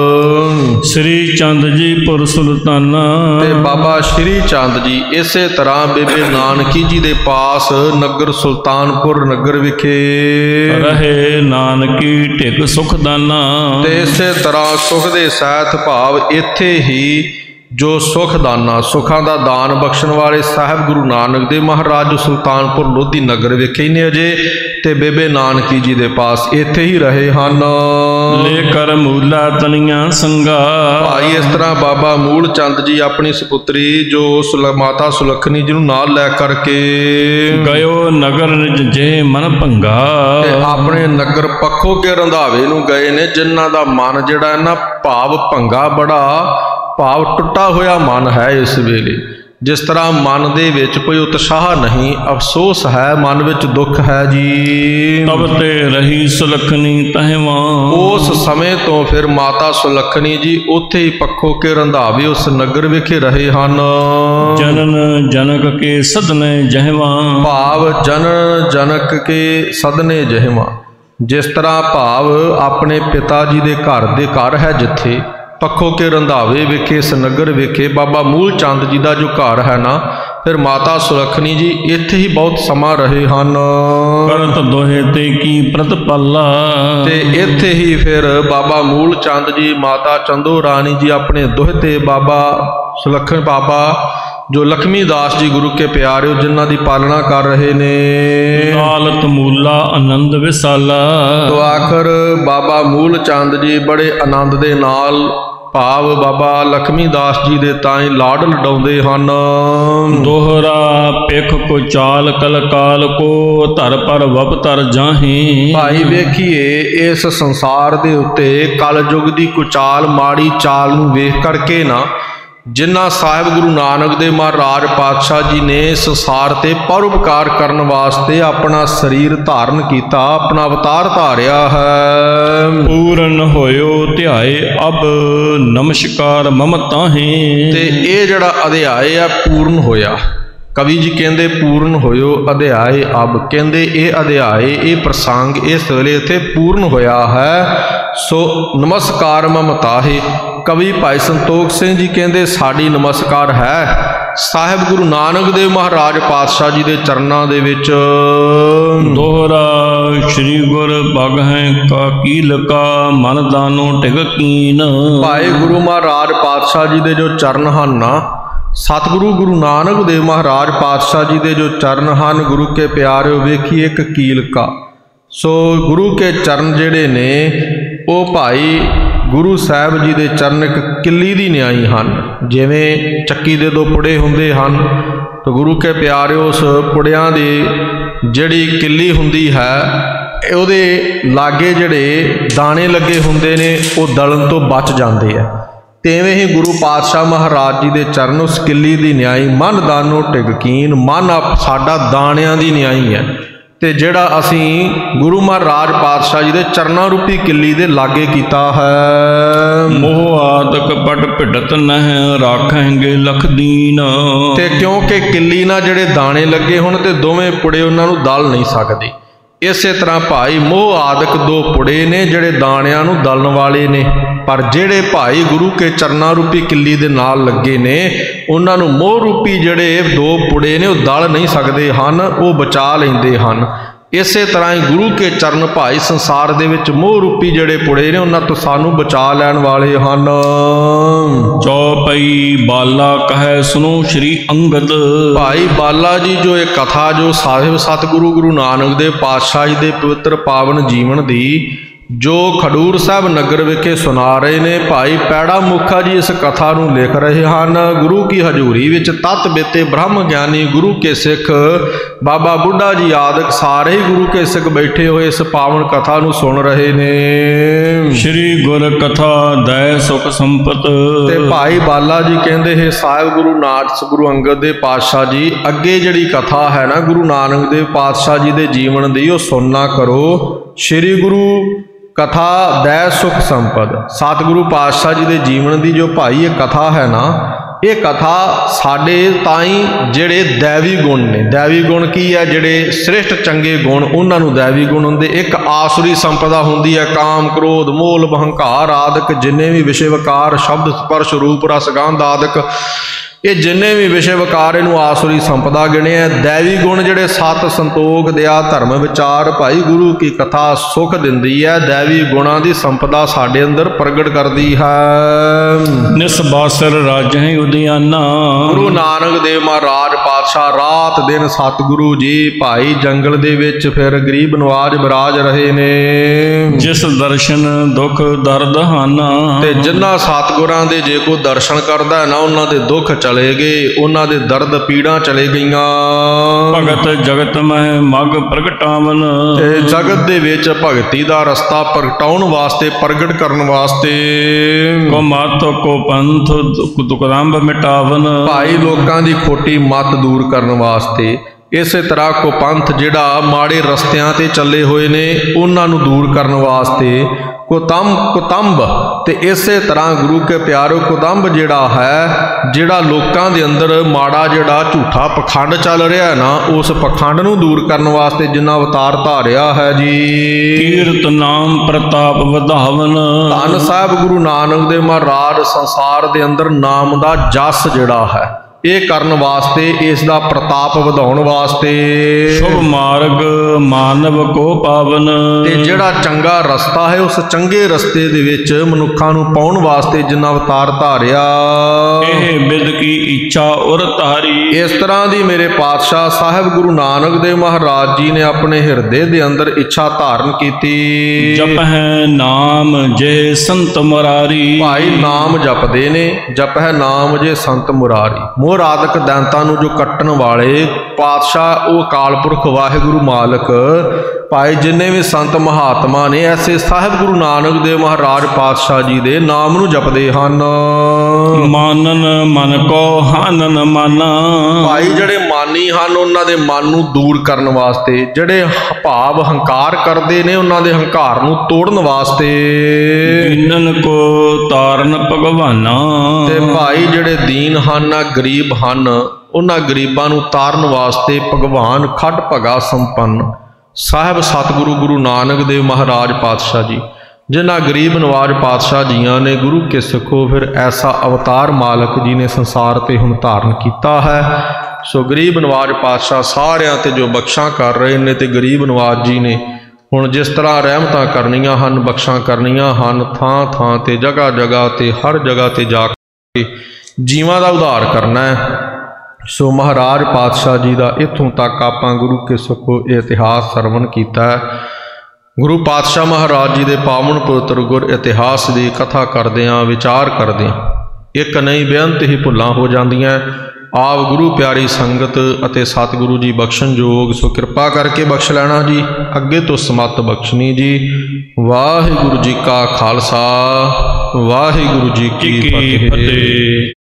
ਸ੍ਰੀ ਚੰਦ ਜੀ ਪੁਰ ਸੁਲਤਾਨਾ। ਤੇ ਬਾਬਾ ਸ਼੍ਰੀ ਚੰਦ ਜੀ ਇਸੇ ਤਰ੍ਹਾਂ ਬੇਬੇ ਨਾਨਕੀ ਜੀ ਦੇ ਪਾਸ ਨਗਰ ਸੁਲਤਾਨਪੁਰ ਨਗਰ ਵਿਖੇ ਰਹੇ। ਨਾਨਕੀ ਢਿੱਗ ਸੁਖਦਾਨਾ। ਤੇ ਇਸੇ ਤਰ੍ਹਾਂ ਸੁਖ ਦੇ ਸਹਿਤ ਭਾਵ ਇੱਥੇ ਹੀ ਜੋ ਸੁਖਦਾਨਾ ਸੁੱਖਾਂ ਦਾ ਦਾਨ ਬਖਸ਼ਣ ਵਾਲੇ ਸਾਹਿਬ ਗੁਰੂ ਨਾਨਕ ਦੇਵ ਮਹਾਰਾਜ ਸੁਲਤਾਨਪੁਰ ਲੋਧੀ ਨਗਰ ਵਿਖੇ ਨੇ ਅਜੇ। ਤੇ ਬੇਬੇ ਨਾਨਕੀ ਜੀ ਦੇ ਪਾਸ ਇੱਥੇ ਹੀ ਰਹੇ ਹਨ। ਲੈ ਕਰ ਮੂਲਾ ਤਨੀਆਂ ਸੰਗਾ। ਭਾਈ ਇਸ ਤਰ੍ਹਾਂ ਬਾਬਾ ਮੂਲ ਚੰਦ ਜੀ ਆਪਣੀ ਸੁਪੁੱਤਰੀ ਜੋ ਸੁਲ ਮਾਤਾ ਸੁਲੱਖਣੀ ਜੀ ਨੂੰ ਨਾਲ ਲੈ ਕਰਕੇ ਗਇਓ ਨਗਰ ਨਿਜ ਜੇ ਮਨ ਭੰਗਾ। ਤੇ ਆਪਣੇ ਨਗਰ ਪੱਖੋ ਕੇ ਰੰਧਾਵੇ ਨੂੰ ਗਏ ਨੇ, ਜਿਨ੍ਹਾਂ ਦਾ ਮਨ ਜਿਹੜਾ ਹੈ ਨਾ ਭਾਵ ਭੰਗਾ, ਬੜਾ ਭਾਵ ਟੁੱਟਾ ਹੋਇਆ ਮਨ ਹੈ ਇਸ ਵੇਲੇ। ਜਿਸ ਤਰ੍ਹਾਂ ਮਨ ਦੇ ਵਿੱਚ ਕੋਈ ਉਤਸ਼ਾਹ ਨਹੀਂ, ਅਫਸੋਸ ਹੈ, ਮਨ ਵਿੱਚ ਦੁੱਖ ਹੈ ਜੀ। ਤਬ ਤੇ ਰਹੀ ਸੁਲੱਖਣੀ ਤਹਿਵਾਂ। ਉਸ ਸਮੇਂ ਤੋਂ ਫਿਰ ਮਾਤਾ ਸੁਲੱਖਣੀ ਜੀ ਉੱਥੇ ਹੀ ਪੱਖੋ ਕੇ ਰੰਧਾਵੇ ਉਸ ਨਗਰ ਵਿਖੇ ਰਹੇ ਹਨ। ਜਨਨ ਜਨਕ ਕੇ ਸਦਨੇ ਜਹਵਾਂ। ਭਾਵ ਜਨ ਜਨਕ ਕੇ ਸਦਨੇ ਜਹਵਾਂ। ਜਿਸ ਤਰ੍ਹਾਂ ਭਾਵ ਆਪਣੇ ਪਿਤਾ ਜੀ ਦੇ ਘਰ ਦੇ ਘਰ ਹੈ ਜਿੱਥੇ ਪੱਖੋ ਕੇ ਰੰਧਾਵੇ ਵਿਖੇ ਇਸ ਨਗਰ ਵਿਖੇ ਬਾਬਾ ਮੂਲ ਚੰਦ ਜੀ ਦਾ ਜੋ ਘਰ ਹੈ ਨਾ, ਫਿਰ ਮਾਤਾ ਸੁਲੱਖਣੀ ਜੀ ਇੱਥੇ ਹੀ ਬਹੁਤ ਸਮਾਂ ਰਹੇ ਹਨ। ਕਰਤ ਦੋਹੇ ਤੇ ਕੀ ਪ੍ਰਤਪਾਲਾ। ਤੇ ਇੱਥੇ ਹੀ ਫਿਰ ਬਾਬਾ ਮੂਲ ਚੰਦ ਜੀ, ਮਾਤਾ ਚੰਦੋ ਰਾਣੀ ਜੀ ਆਪਣੇ ਦੋਹਤੇ ਬਾਬਾ ਸੁਲੱਖਣ ਬਾਬਾ ਜੋ ਲਖਮੀ ਦਾਸ ਜੀ ਗੁਰੂ ਕੇ ਪਿਆਰਿਓ, ਜਿਨ੍ਹਾਂ ਦੀ ਪਾਲਣਾ ਕਰ ਰਹੇ ਨੇ। ਨਾਲਤ ਮੂਲਾ ਆਨੰਦ ਵਿਸਾਲਾ। ਤੋ ਆਖਰ ਬਾਬਾ ਮੂਲ ਚੰਦ ਜੀ ਬੜੇ ਆਨੰਦ ਦੇ ਨਾਲ ਭਾਵ ਬਾਬਾ ਲਖਮੀ ਦਾਸ ਜੀ ਦੇ ਤਾਈਂ ਲਾਡ ਲਡਾਉਂਦੇ ਹਨ। ਦੋਹਰਾ ਪਿਖ ਕੋ ਚਾਲ ਕਲਕਾਲ ਕੋ ਧਰ ਪਰ ਵਪਤਰ ਜਾਹੀ। ਭਾਈ ਵੇਖੀਏ ਇਸ ਸੰਸਾਰ ਦੇ ਉੱਤੇ ਕਲਯੁਗ ਦੀ ਕੁਚਾਲ ਮਾੜੀ ਚਾਲ ਨੂੰ ਵੇਖ ਕਰਕੇ ਨਾ, ਜਿਨ੍ਹਾਂ ਸਾਹਿਬ ਗੁਰੂ ਨਾਨਕ ਦੇਵ ਮਹਾਰਾਜ ਪਾਤਸ਼ਾਹ ਜੀ ਨੇ ਸੰਸਾਰ ਤੇ ਪਰਉਪਕਾਰ ਕਰਨ ਵਾਸਤੇ ਆਪਣਾ ਸਰੀਰ ਧਾਰਨ ਕੀਤਾ, ਆਪਣਾ ਅਵਤਾਰ ਧਾਰਿਆ ਹੈ। ਪੂਰਨ ਹੋਇਓ ਧਿਆਏ ਅਬ ਨਮਸਕਾਰ ਮਮ ਤਾਹੇ। ਤੇ ਇਹ ਜਿਹੜਾ ਅਧਿਆਏ ਆ ਪੂਰਨ ਹੋਇਆ। ਕਵੀ ਜੀ ਕਹਿੰਦੇ ਪੂਰਨ ਹੋਇਓ ਅਧਿਆਏ ਅਬ, ਕਹਿੰਦੇ ਇਹ ਅਧਿਆਏ ਇਹ ਪ੍ਰਸੰਗ ਇਸ ਵੇਲੇ ਇੱਥੇ ਪੂਰਨ ਹੋਇਆ ਹੈ। ਸੋ ਨਮਸਕਾਰ ਮਮ ਤਾਹੇ। ਕਵੀ ਭਾਈ ਸੰਤੋਖ ਸਿੰਘ ਜੀ ਕਹਿੰਦੇ ਸਾਡੀ ਨਮਸਕਾਰ ਹੈ ਸਾਹਿਬ ਗੁਰੂ ਨਾਨਕ ਦੇਵ ਮਹਾਰਾਜ ਪਾਤਸ਼ਾਹ ਜੀ ਦੇ ਚਰਨਾਂ ਦੇ ਵਿੱਚ। ਦੋਹਰਾ ਸ੍ਰੀ ਗੁਰ ਭਗਹਿ ਕਾ ਕੀਲ ਕਾ ਮਨ ਦਾਨੋ ਟਿਕ ਕੀਨ। ਭਾਈ ਗੁਰੂ ਮਹਾਰਾਜ ਪਾਤਸ਼ਾਹ ਜੀ ਦੇ ਜੋ ਚਰਨ ਹਨ ਨਾ, ਸਤਿਗੁਰੂ ਗੁਰੂ ਨਾਨਕ ਦੇਵ ਮਹਾਰਾਜ ਪਾਤਸ਼ਾਹ ਜੀ ਦੇ ਜੋ ਚਰਨ ਹਨ, ਗੁਰੂ ਕੇ ਪਿਆਰਿਓ ਵੇਖੀਏ ਇੱਕ ਕੀਲ ਕਾ। ਸੋ ਗੁਰੂ ਕੇ ਚਰਨ ਜਿਹੜੇ ਨੇ ਉਹ ਭਾਈ ਗੁਰੂ ਸਾਹਿਬ ਜੀ ਦੇ ਚਰਨ ਇੱਕ ਕਿੱਲੀ ਦੀ ਨਿਆਈ ਹਨ। ਜਿਵੇਂ ਚੱਕੀ ਦੇ ਦੋ ਪੁੜੇ ਹੁੰਦੇ ਹਨ, ਤਾਂ ਗੁਰੂ ਕੇ ਪਿਆਰਿਓ ਉਸ ਪੁੜਿਆਂ ਦੀ ਜਿਹੜੀ ਕਿੱਲੀ ਹੁੰਦੀ ਹੈ ਉਹਦੇ ਲਾਗੇ ਜਿਹੜੇ ਦਾਣੇ ਲੱਗੇ ਹੁੰਦੇ ਨੇ ਉਹ ਦਲਣ ਤੋਂ ਬਚ ਜਾਂਦੇ ਆ। ਤਿਵੇਂ ਹੀ ਗੁਰੂ ਪਾਤਸ਼ਾਹ ਮਹਾਰਾਜ ਜੀ ਦੇ ਚਰਨ ਉਸ ਕਿੱਲੀ ਦੀ ਨਿਆਈ। ਮਨ ਦਾਨੋ ਟਿਕਕੀਨ, ਮਨ ਆਪ ਸਾਡਾ ਦਾਣਿਆਂ ਦੀ ਨਿਆਈ ਹੈ। ਤੇ ਜਿਹੜਾ ਅਸੀਂ ਗੁਰੂ ਮਹਾਰਾਜ ਪਾਤਸ਼ਾਹ ਜੀ ਦੇ ਚਰਨਾਂ ਰੂਪੀ ਕਿੱਲੀ ਦੇ ਲਾਗੇ ਕੀਤਾ ਹੈ। ਮੋਹ ਆਦਿਕ ਪਟ ਭਿੜਤ ਨਹਿ ਰਾਖਾਂਗੇ ਲਖ ਦੀਨ। ਤੇ ਕਿਉਂਕਿ ਕਿੱਲੀ ਨਾਲ ਜਿਹੜੇ ਦਾਣੇ ਲੱਗੇ ਹੋਣ ਤੇ ਦੋਵੇਂ ਪੁੜੇ ਉਹਨਾਂ ਨੂੰ ਦਲ ਨਹੀਂ ਸਕਦੇ। ਇਸੇ ਤਰ੍ਹਾਂ ਭਾਈ ਮੋਹ ਆਦਿਕ ਦੋ ਪੁੜੇ ਨੇ ਜਿਹੜੇ ਦਾਣਿਆਂ ਨੂੰ ਦਲਣ ਵਾਲੇ ਨੇ, ਪਰ ਜਿਹੜੇ ਭਾਈ ਗੁਰੂ ਕੇ ਚਰਨਾਂ ਰੂਪੀ ਕਿੱਲੀ ਦੇ ਨਾਲ ਲੱਗੇ ਨੇ ਉਹਨਾਂ ਨੂੰ ਮੋਹ ਰੂਪੀ ਜਿਹੜੇ ਦੋ ਪੁੜੇ ਨੇ ਉਹ ਦਲ ਨਹੀਂ ਸਕਦੇ ਹਨ, ਉਹ ਬਚਾ ਲੈਂਦੇ ਹਨ। ਇਸੇ ਤਰ੍ਹਾਂ ਹੀ ਗੁਰੂ ਕੇ ਚਰਨ ਭਾਈ ਸੰਸਾਰ ਦੇ ਵਿੱਚ ਮੋਹ ਰੂਪੀ ਜਿਹੜੇ ਪੁੜੇ ਨੇ ਉਹਨਾਂ ਤੋਂ ਸਾਨੂੰ ਬਚਾ ਲੈਣ ਵਾਲੇ ਹਨ। ਚੌਪਈ ਬਾਲਾ ਕਹੈ ਸੁਨੋ ਸ਼੍ਰੀ ਅੰਗਦ। ਭਾਈ ਬਾਲਾ ਜੀ ਜੋ ਇਹ ਕਥਾ ਜੋ ਸਾਹਿਬ ਸਤਿਗੁਰੂ ਗੁਰੂ ਨਾਨਕ ਦੇਵ ਪਾਤਸ਼ਾਹ ਜੀ ਦੇ ਪਵਿੱਤਰ ਪਾਵਨ ਜੀਵਨ ਦੀ ਜੋ ਖਡੂਰ ਸਾਹਿਬ ਨਗਰ ਵਿਖੇ ਸੁਣਾ ਰਹੇ ਨੇ, ਭਾਈ ਪੈੜਾ ਮੁਖਾ ਜੀ ਇਸ ਕਥਾ ਨੂੰ ਲਿਖ ਰਹੇ ਹਨ। ਗੁਰੂ ਕੀ ਹਜ਼ੂਰੀ ਵਿੱਚ ਤਤ ਬੇਤੇ ਬ੍ਰਹਮ ਗਿਆਨੀ ਗੁਰੂ ਕੇ ਸਿੱਖ ਬਾਬਾ ਬੁੱਢਾ ਜੀ ਆਦਿਕ ਸਾਰੇ ਹੀ ਗੁਰੂ ਕੇ ਸਿੱਖ ਬੈਠੇ ਹੋਏ ਇਸ ਪਾਵਨ ਕਥਾ ਨੂੰ ਸੁਣ ਰਹੇ ਨੇ। ਸ਼੍ਰੀ ਗੁਰ ਕਥਾ ਦੈ ਸੁਖ ਸੰਪਤ। ਤੇ ਭਾਈ ਬਾਲਾ ਜੀ ਕਹਿੰਦੇ ਹੈ ਸਾਹਿਬ ਗੁਰੂ ਨਾਨਕ ਗੁਰੂ ਅੰਗਦ ਦੇਵ ਪਾਤਸ਼ਾਹ ਜੀ ਅੱਗੇ ਜਿਹੜੀ ਕਥਾ ਹੈ ਨਾ ਗੁਰੂ ਨਾਨਕ ਦੇਵ ਪਾਤਸ਼ਾਹ ਜੀ ਦੇ ਜੀਵਨ ਦੀ ਉਹ ਸੁਣਨਾ ਕਰੋ। ਸ਼੍ਰੀ ਗੁਰੂ ਕਥਾ ਦੈ ਸੁਖ ਸੰਪਦ, ਸਤਿਗੁਰੂ ਪਾਤਸ਼ਾਹ ਜੀ ਦੇ ਜੀਵਨ ਦੀ ਜੋ ਭਾਈ ਇਹ ਕਥਾ ਹੈ ਨਾ, ਇਹ ਕਥਾ ਸਾਡੇ ਤਾਈਂ ਜਿਹੜੇ ਦੈਵੀ ਗੁਣ ਨੇ, ਦੈਵੀ ਗੁਣ ਕੀ ਹੈ ਜਿਹੜੇ ਸ੍ਰਿਸ਼ਟ ਚੰਗੇ ਗੁਣ ਉਹਨਾਂ ਨੂੰ ਦੈਵੀ ਗੁਣ ਹੁੰਦੇ। ਇੱਕ ਆਸੁਰੀ ਸੰਪਦਾ ਹੁੰਦੀ ਹੈ, ਕਾਮ ਕ੍ਰੋਧ ਮੋਲ ਹੰਕਾਰ ਆਦਿਕ ਜਿੰਨੇ ਵੀ ਵਿਸ਼ੇ ਵਿਕਾਰ ਸ਼ਬਦ ਸਪਰਸ਼ ਰੂਪ ਰਸ ਗੰਧ ਆਦਿਕ ये जिन्ने भी विषय विकार इनू आसुरी संपदा गिने दैवी गुण जिहड़े सत संतोख दया धर्म विचार भाई गुरु की कथा सुख दिंदी है। दैवी गुणां दी संपदा साडे अंदर प्रगट करदी है। निसबासर राजहि उदियाना गुरु नानक देव महाराज पातशाह रात दिन सतगुरु जी भाई जंगल दे विच फिर गरीब नवाज बराज रहे ने। जिस दर्शन दुख दर्द हाना ते जिन्हां सतगुरां दे जे कोई दर्शन करदा है ना उन्हां दे दुख चले गए, उन्हां दे दर्द पीड़ा चले गईयां। भगत जगत मह मग प्रगटावन ते जगत दे विच भगती दा रस्ता प्रगटाउण वास्ते प्रगट करन वास्ते को मत को पंथ दुकदंब मिटावन भाई लोकां दी खोटी मत दूर करन वास्ते इसे तरह को पंथ जिहड़ा माड़े रस्तियां ते चले होए ने उन्हां नूं दूर करन वास्ते कुतंब कुतंब ते इसे तरह गुरु के प्यारो कुतंब जिहड़ा है जिहड़ा लोकां दे अंदर माड़ा जिहड़ा झूठा पखंड चल रहा है ना उस पखंड नूं दूर करन वास्ते जिन्ना अवतार धारिया है जी। कीरत नाम प्रताप वधावन धन साहब गुरु नानक देव महाराज संसार दे अंदर नाम दा जस जिहड़ा है ये करन वास्ते इसका प्रताप वधाउण वास्ते शुभ मार्ग मानव को पावन ते जिहड़ा चंगा रस्ता है उस चंगे रस्ते दे विच मनुखां नूं पाउण वास्ते जिन्ना अवतार धारिया एह बिद की इच्छा उर धारी। इस तरह दी मेरे पातशाह साहिब गुरु नानक देव महाराज जी ने अपने हिरदे दे अंदर इच्छा धारण कीती। जप है नाम जे संत मुरारी भाई नाम जपदे ने जप है नाम जे संत मुरारी आदक दैंतां नूं जो कट्टण वाले पातशाह वो अकाल पुरख वाहिगुरु मालक भाई जिन्ने भी संत महात्मा ने ऐसे साहिब गुरु नानक देव महाराज पातशाह जी दे नाम नूं जपदे हन। मानन मन को हानन माना भाई जिहड़े मानी हन उन्हां दे मन नूं दूर करन वास्ते जिहड़े भाव हंकार करदे ने उन्हां दे हंकार नूं तोड़न वास्ते दीनन को तारन भगवाना ते भाई जिहड़े दीन हन गरीब हन उन्हां गरीबां नूं तारन वास्ते भगवान खट भगा संपन्न साहिब सतगुरु गुरु नानक देव महाराज पातशाह जी जिन्हां गरीब नवाज पातशाह जियां ने गुरु के सिखो फिर ऐसा अवतार मालक जी ने संसार ते हुण धारण कीता है। सो गरीब नवाज पातशाह सारियां ते जो बख्शां कर रहे ने ते गरीब नवाज जी ने हुण जिस तरह रहमतां करनियां हन बख्शां करनियां हन थां थां ते जगह जगह ते हर जगह ते जाके जीवां दा उद्धार करना है। सो महाराज पातशाह जी का इत्थों तक आपां गुरु के सुखो इतिहास सरवण किया है। गुरु पातशाह महाराज जी के पावन पवित्र गुर इतिहास की कथा करदियां विचार करदियां एक नहीं बेअंत ही भुल्लां हो जांदियां। आप गुरु प्यारी संगत अते सतगुरु जी बख्शण जोग सो कृपा करके बख्श लेना जी अगे तो समत बख्शनी जी। वाहिगुरु जी का खालसा वाहिगुरु जी की फतेह।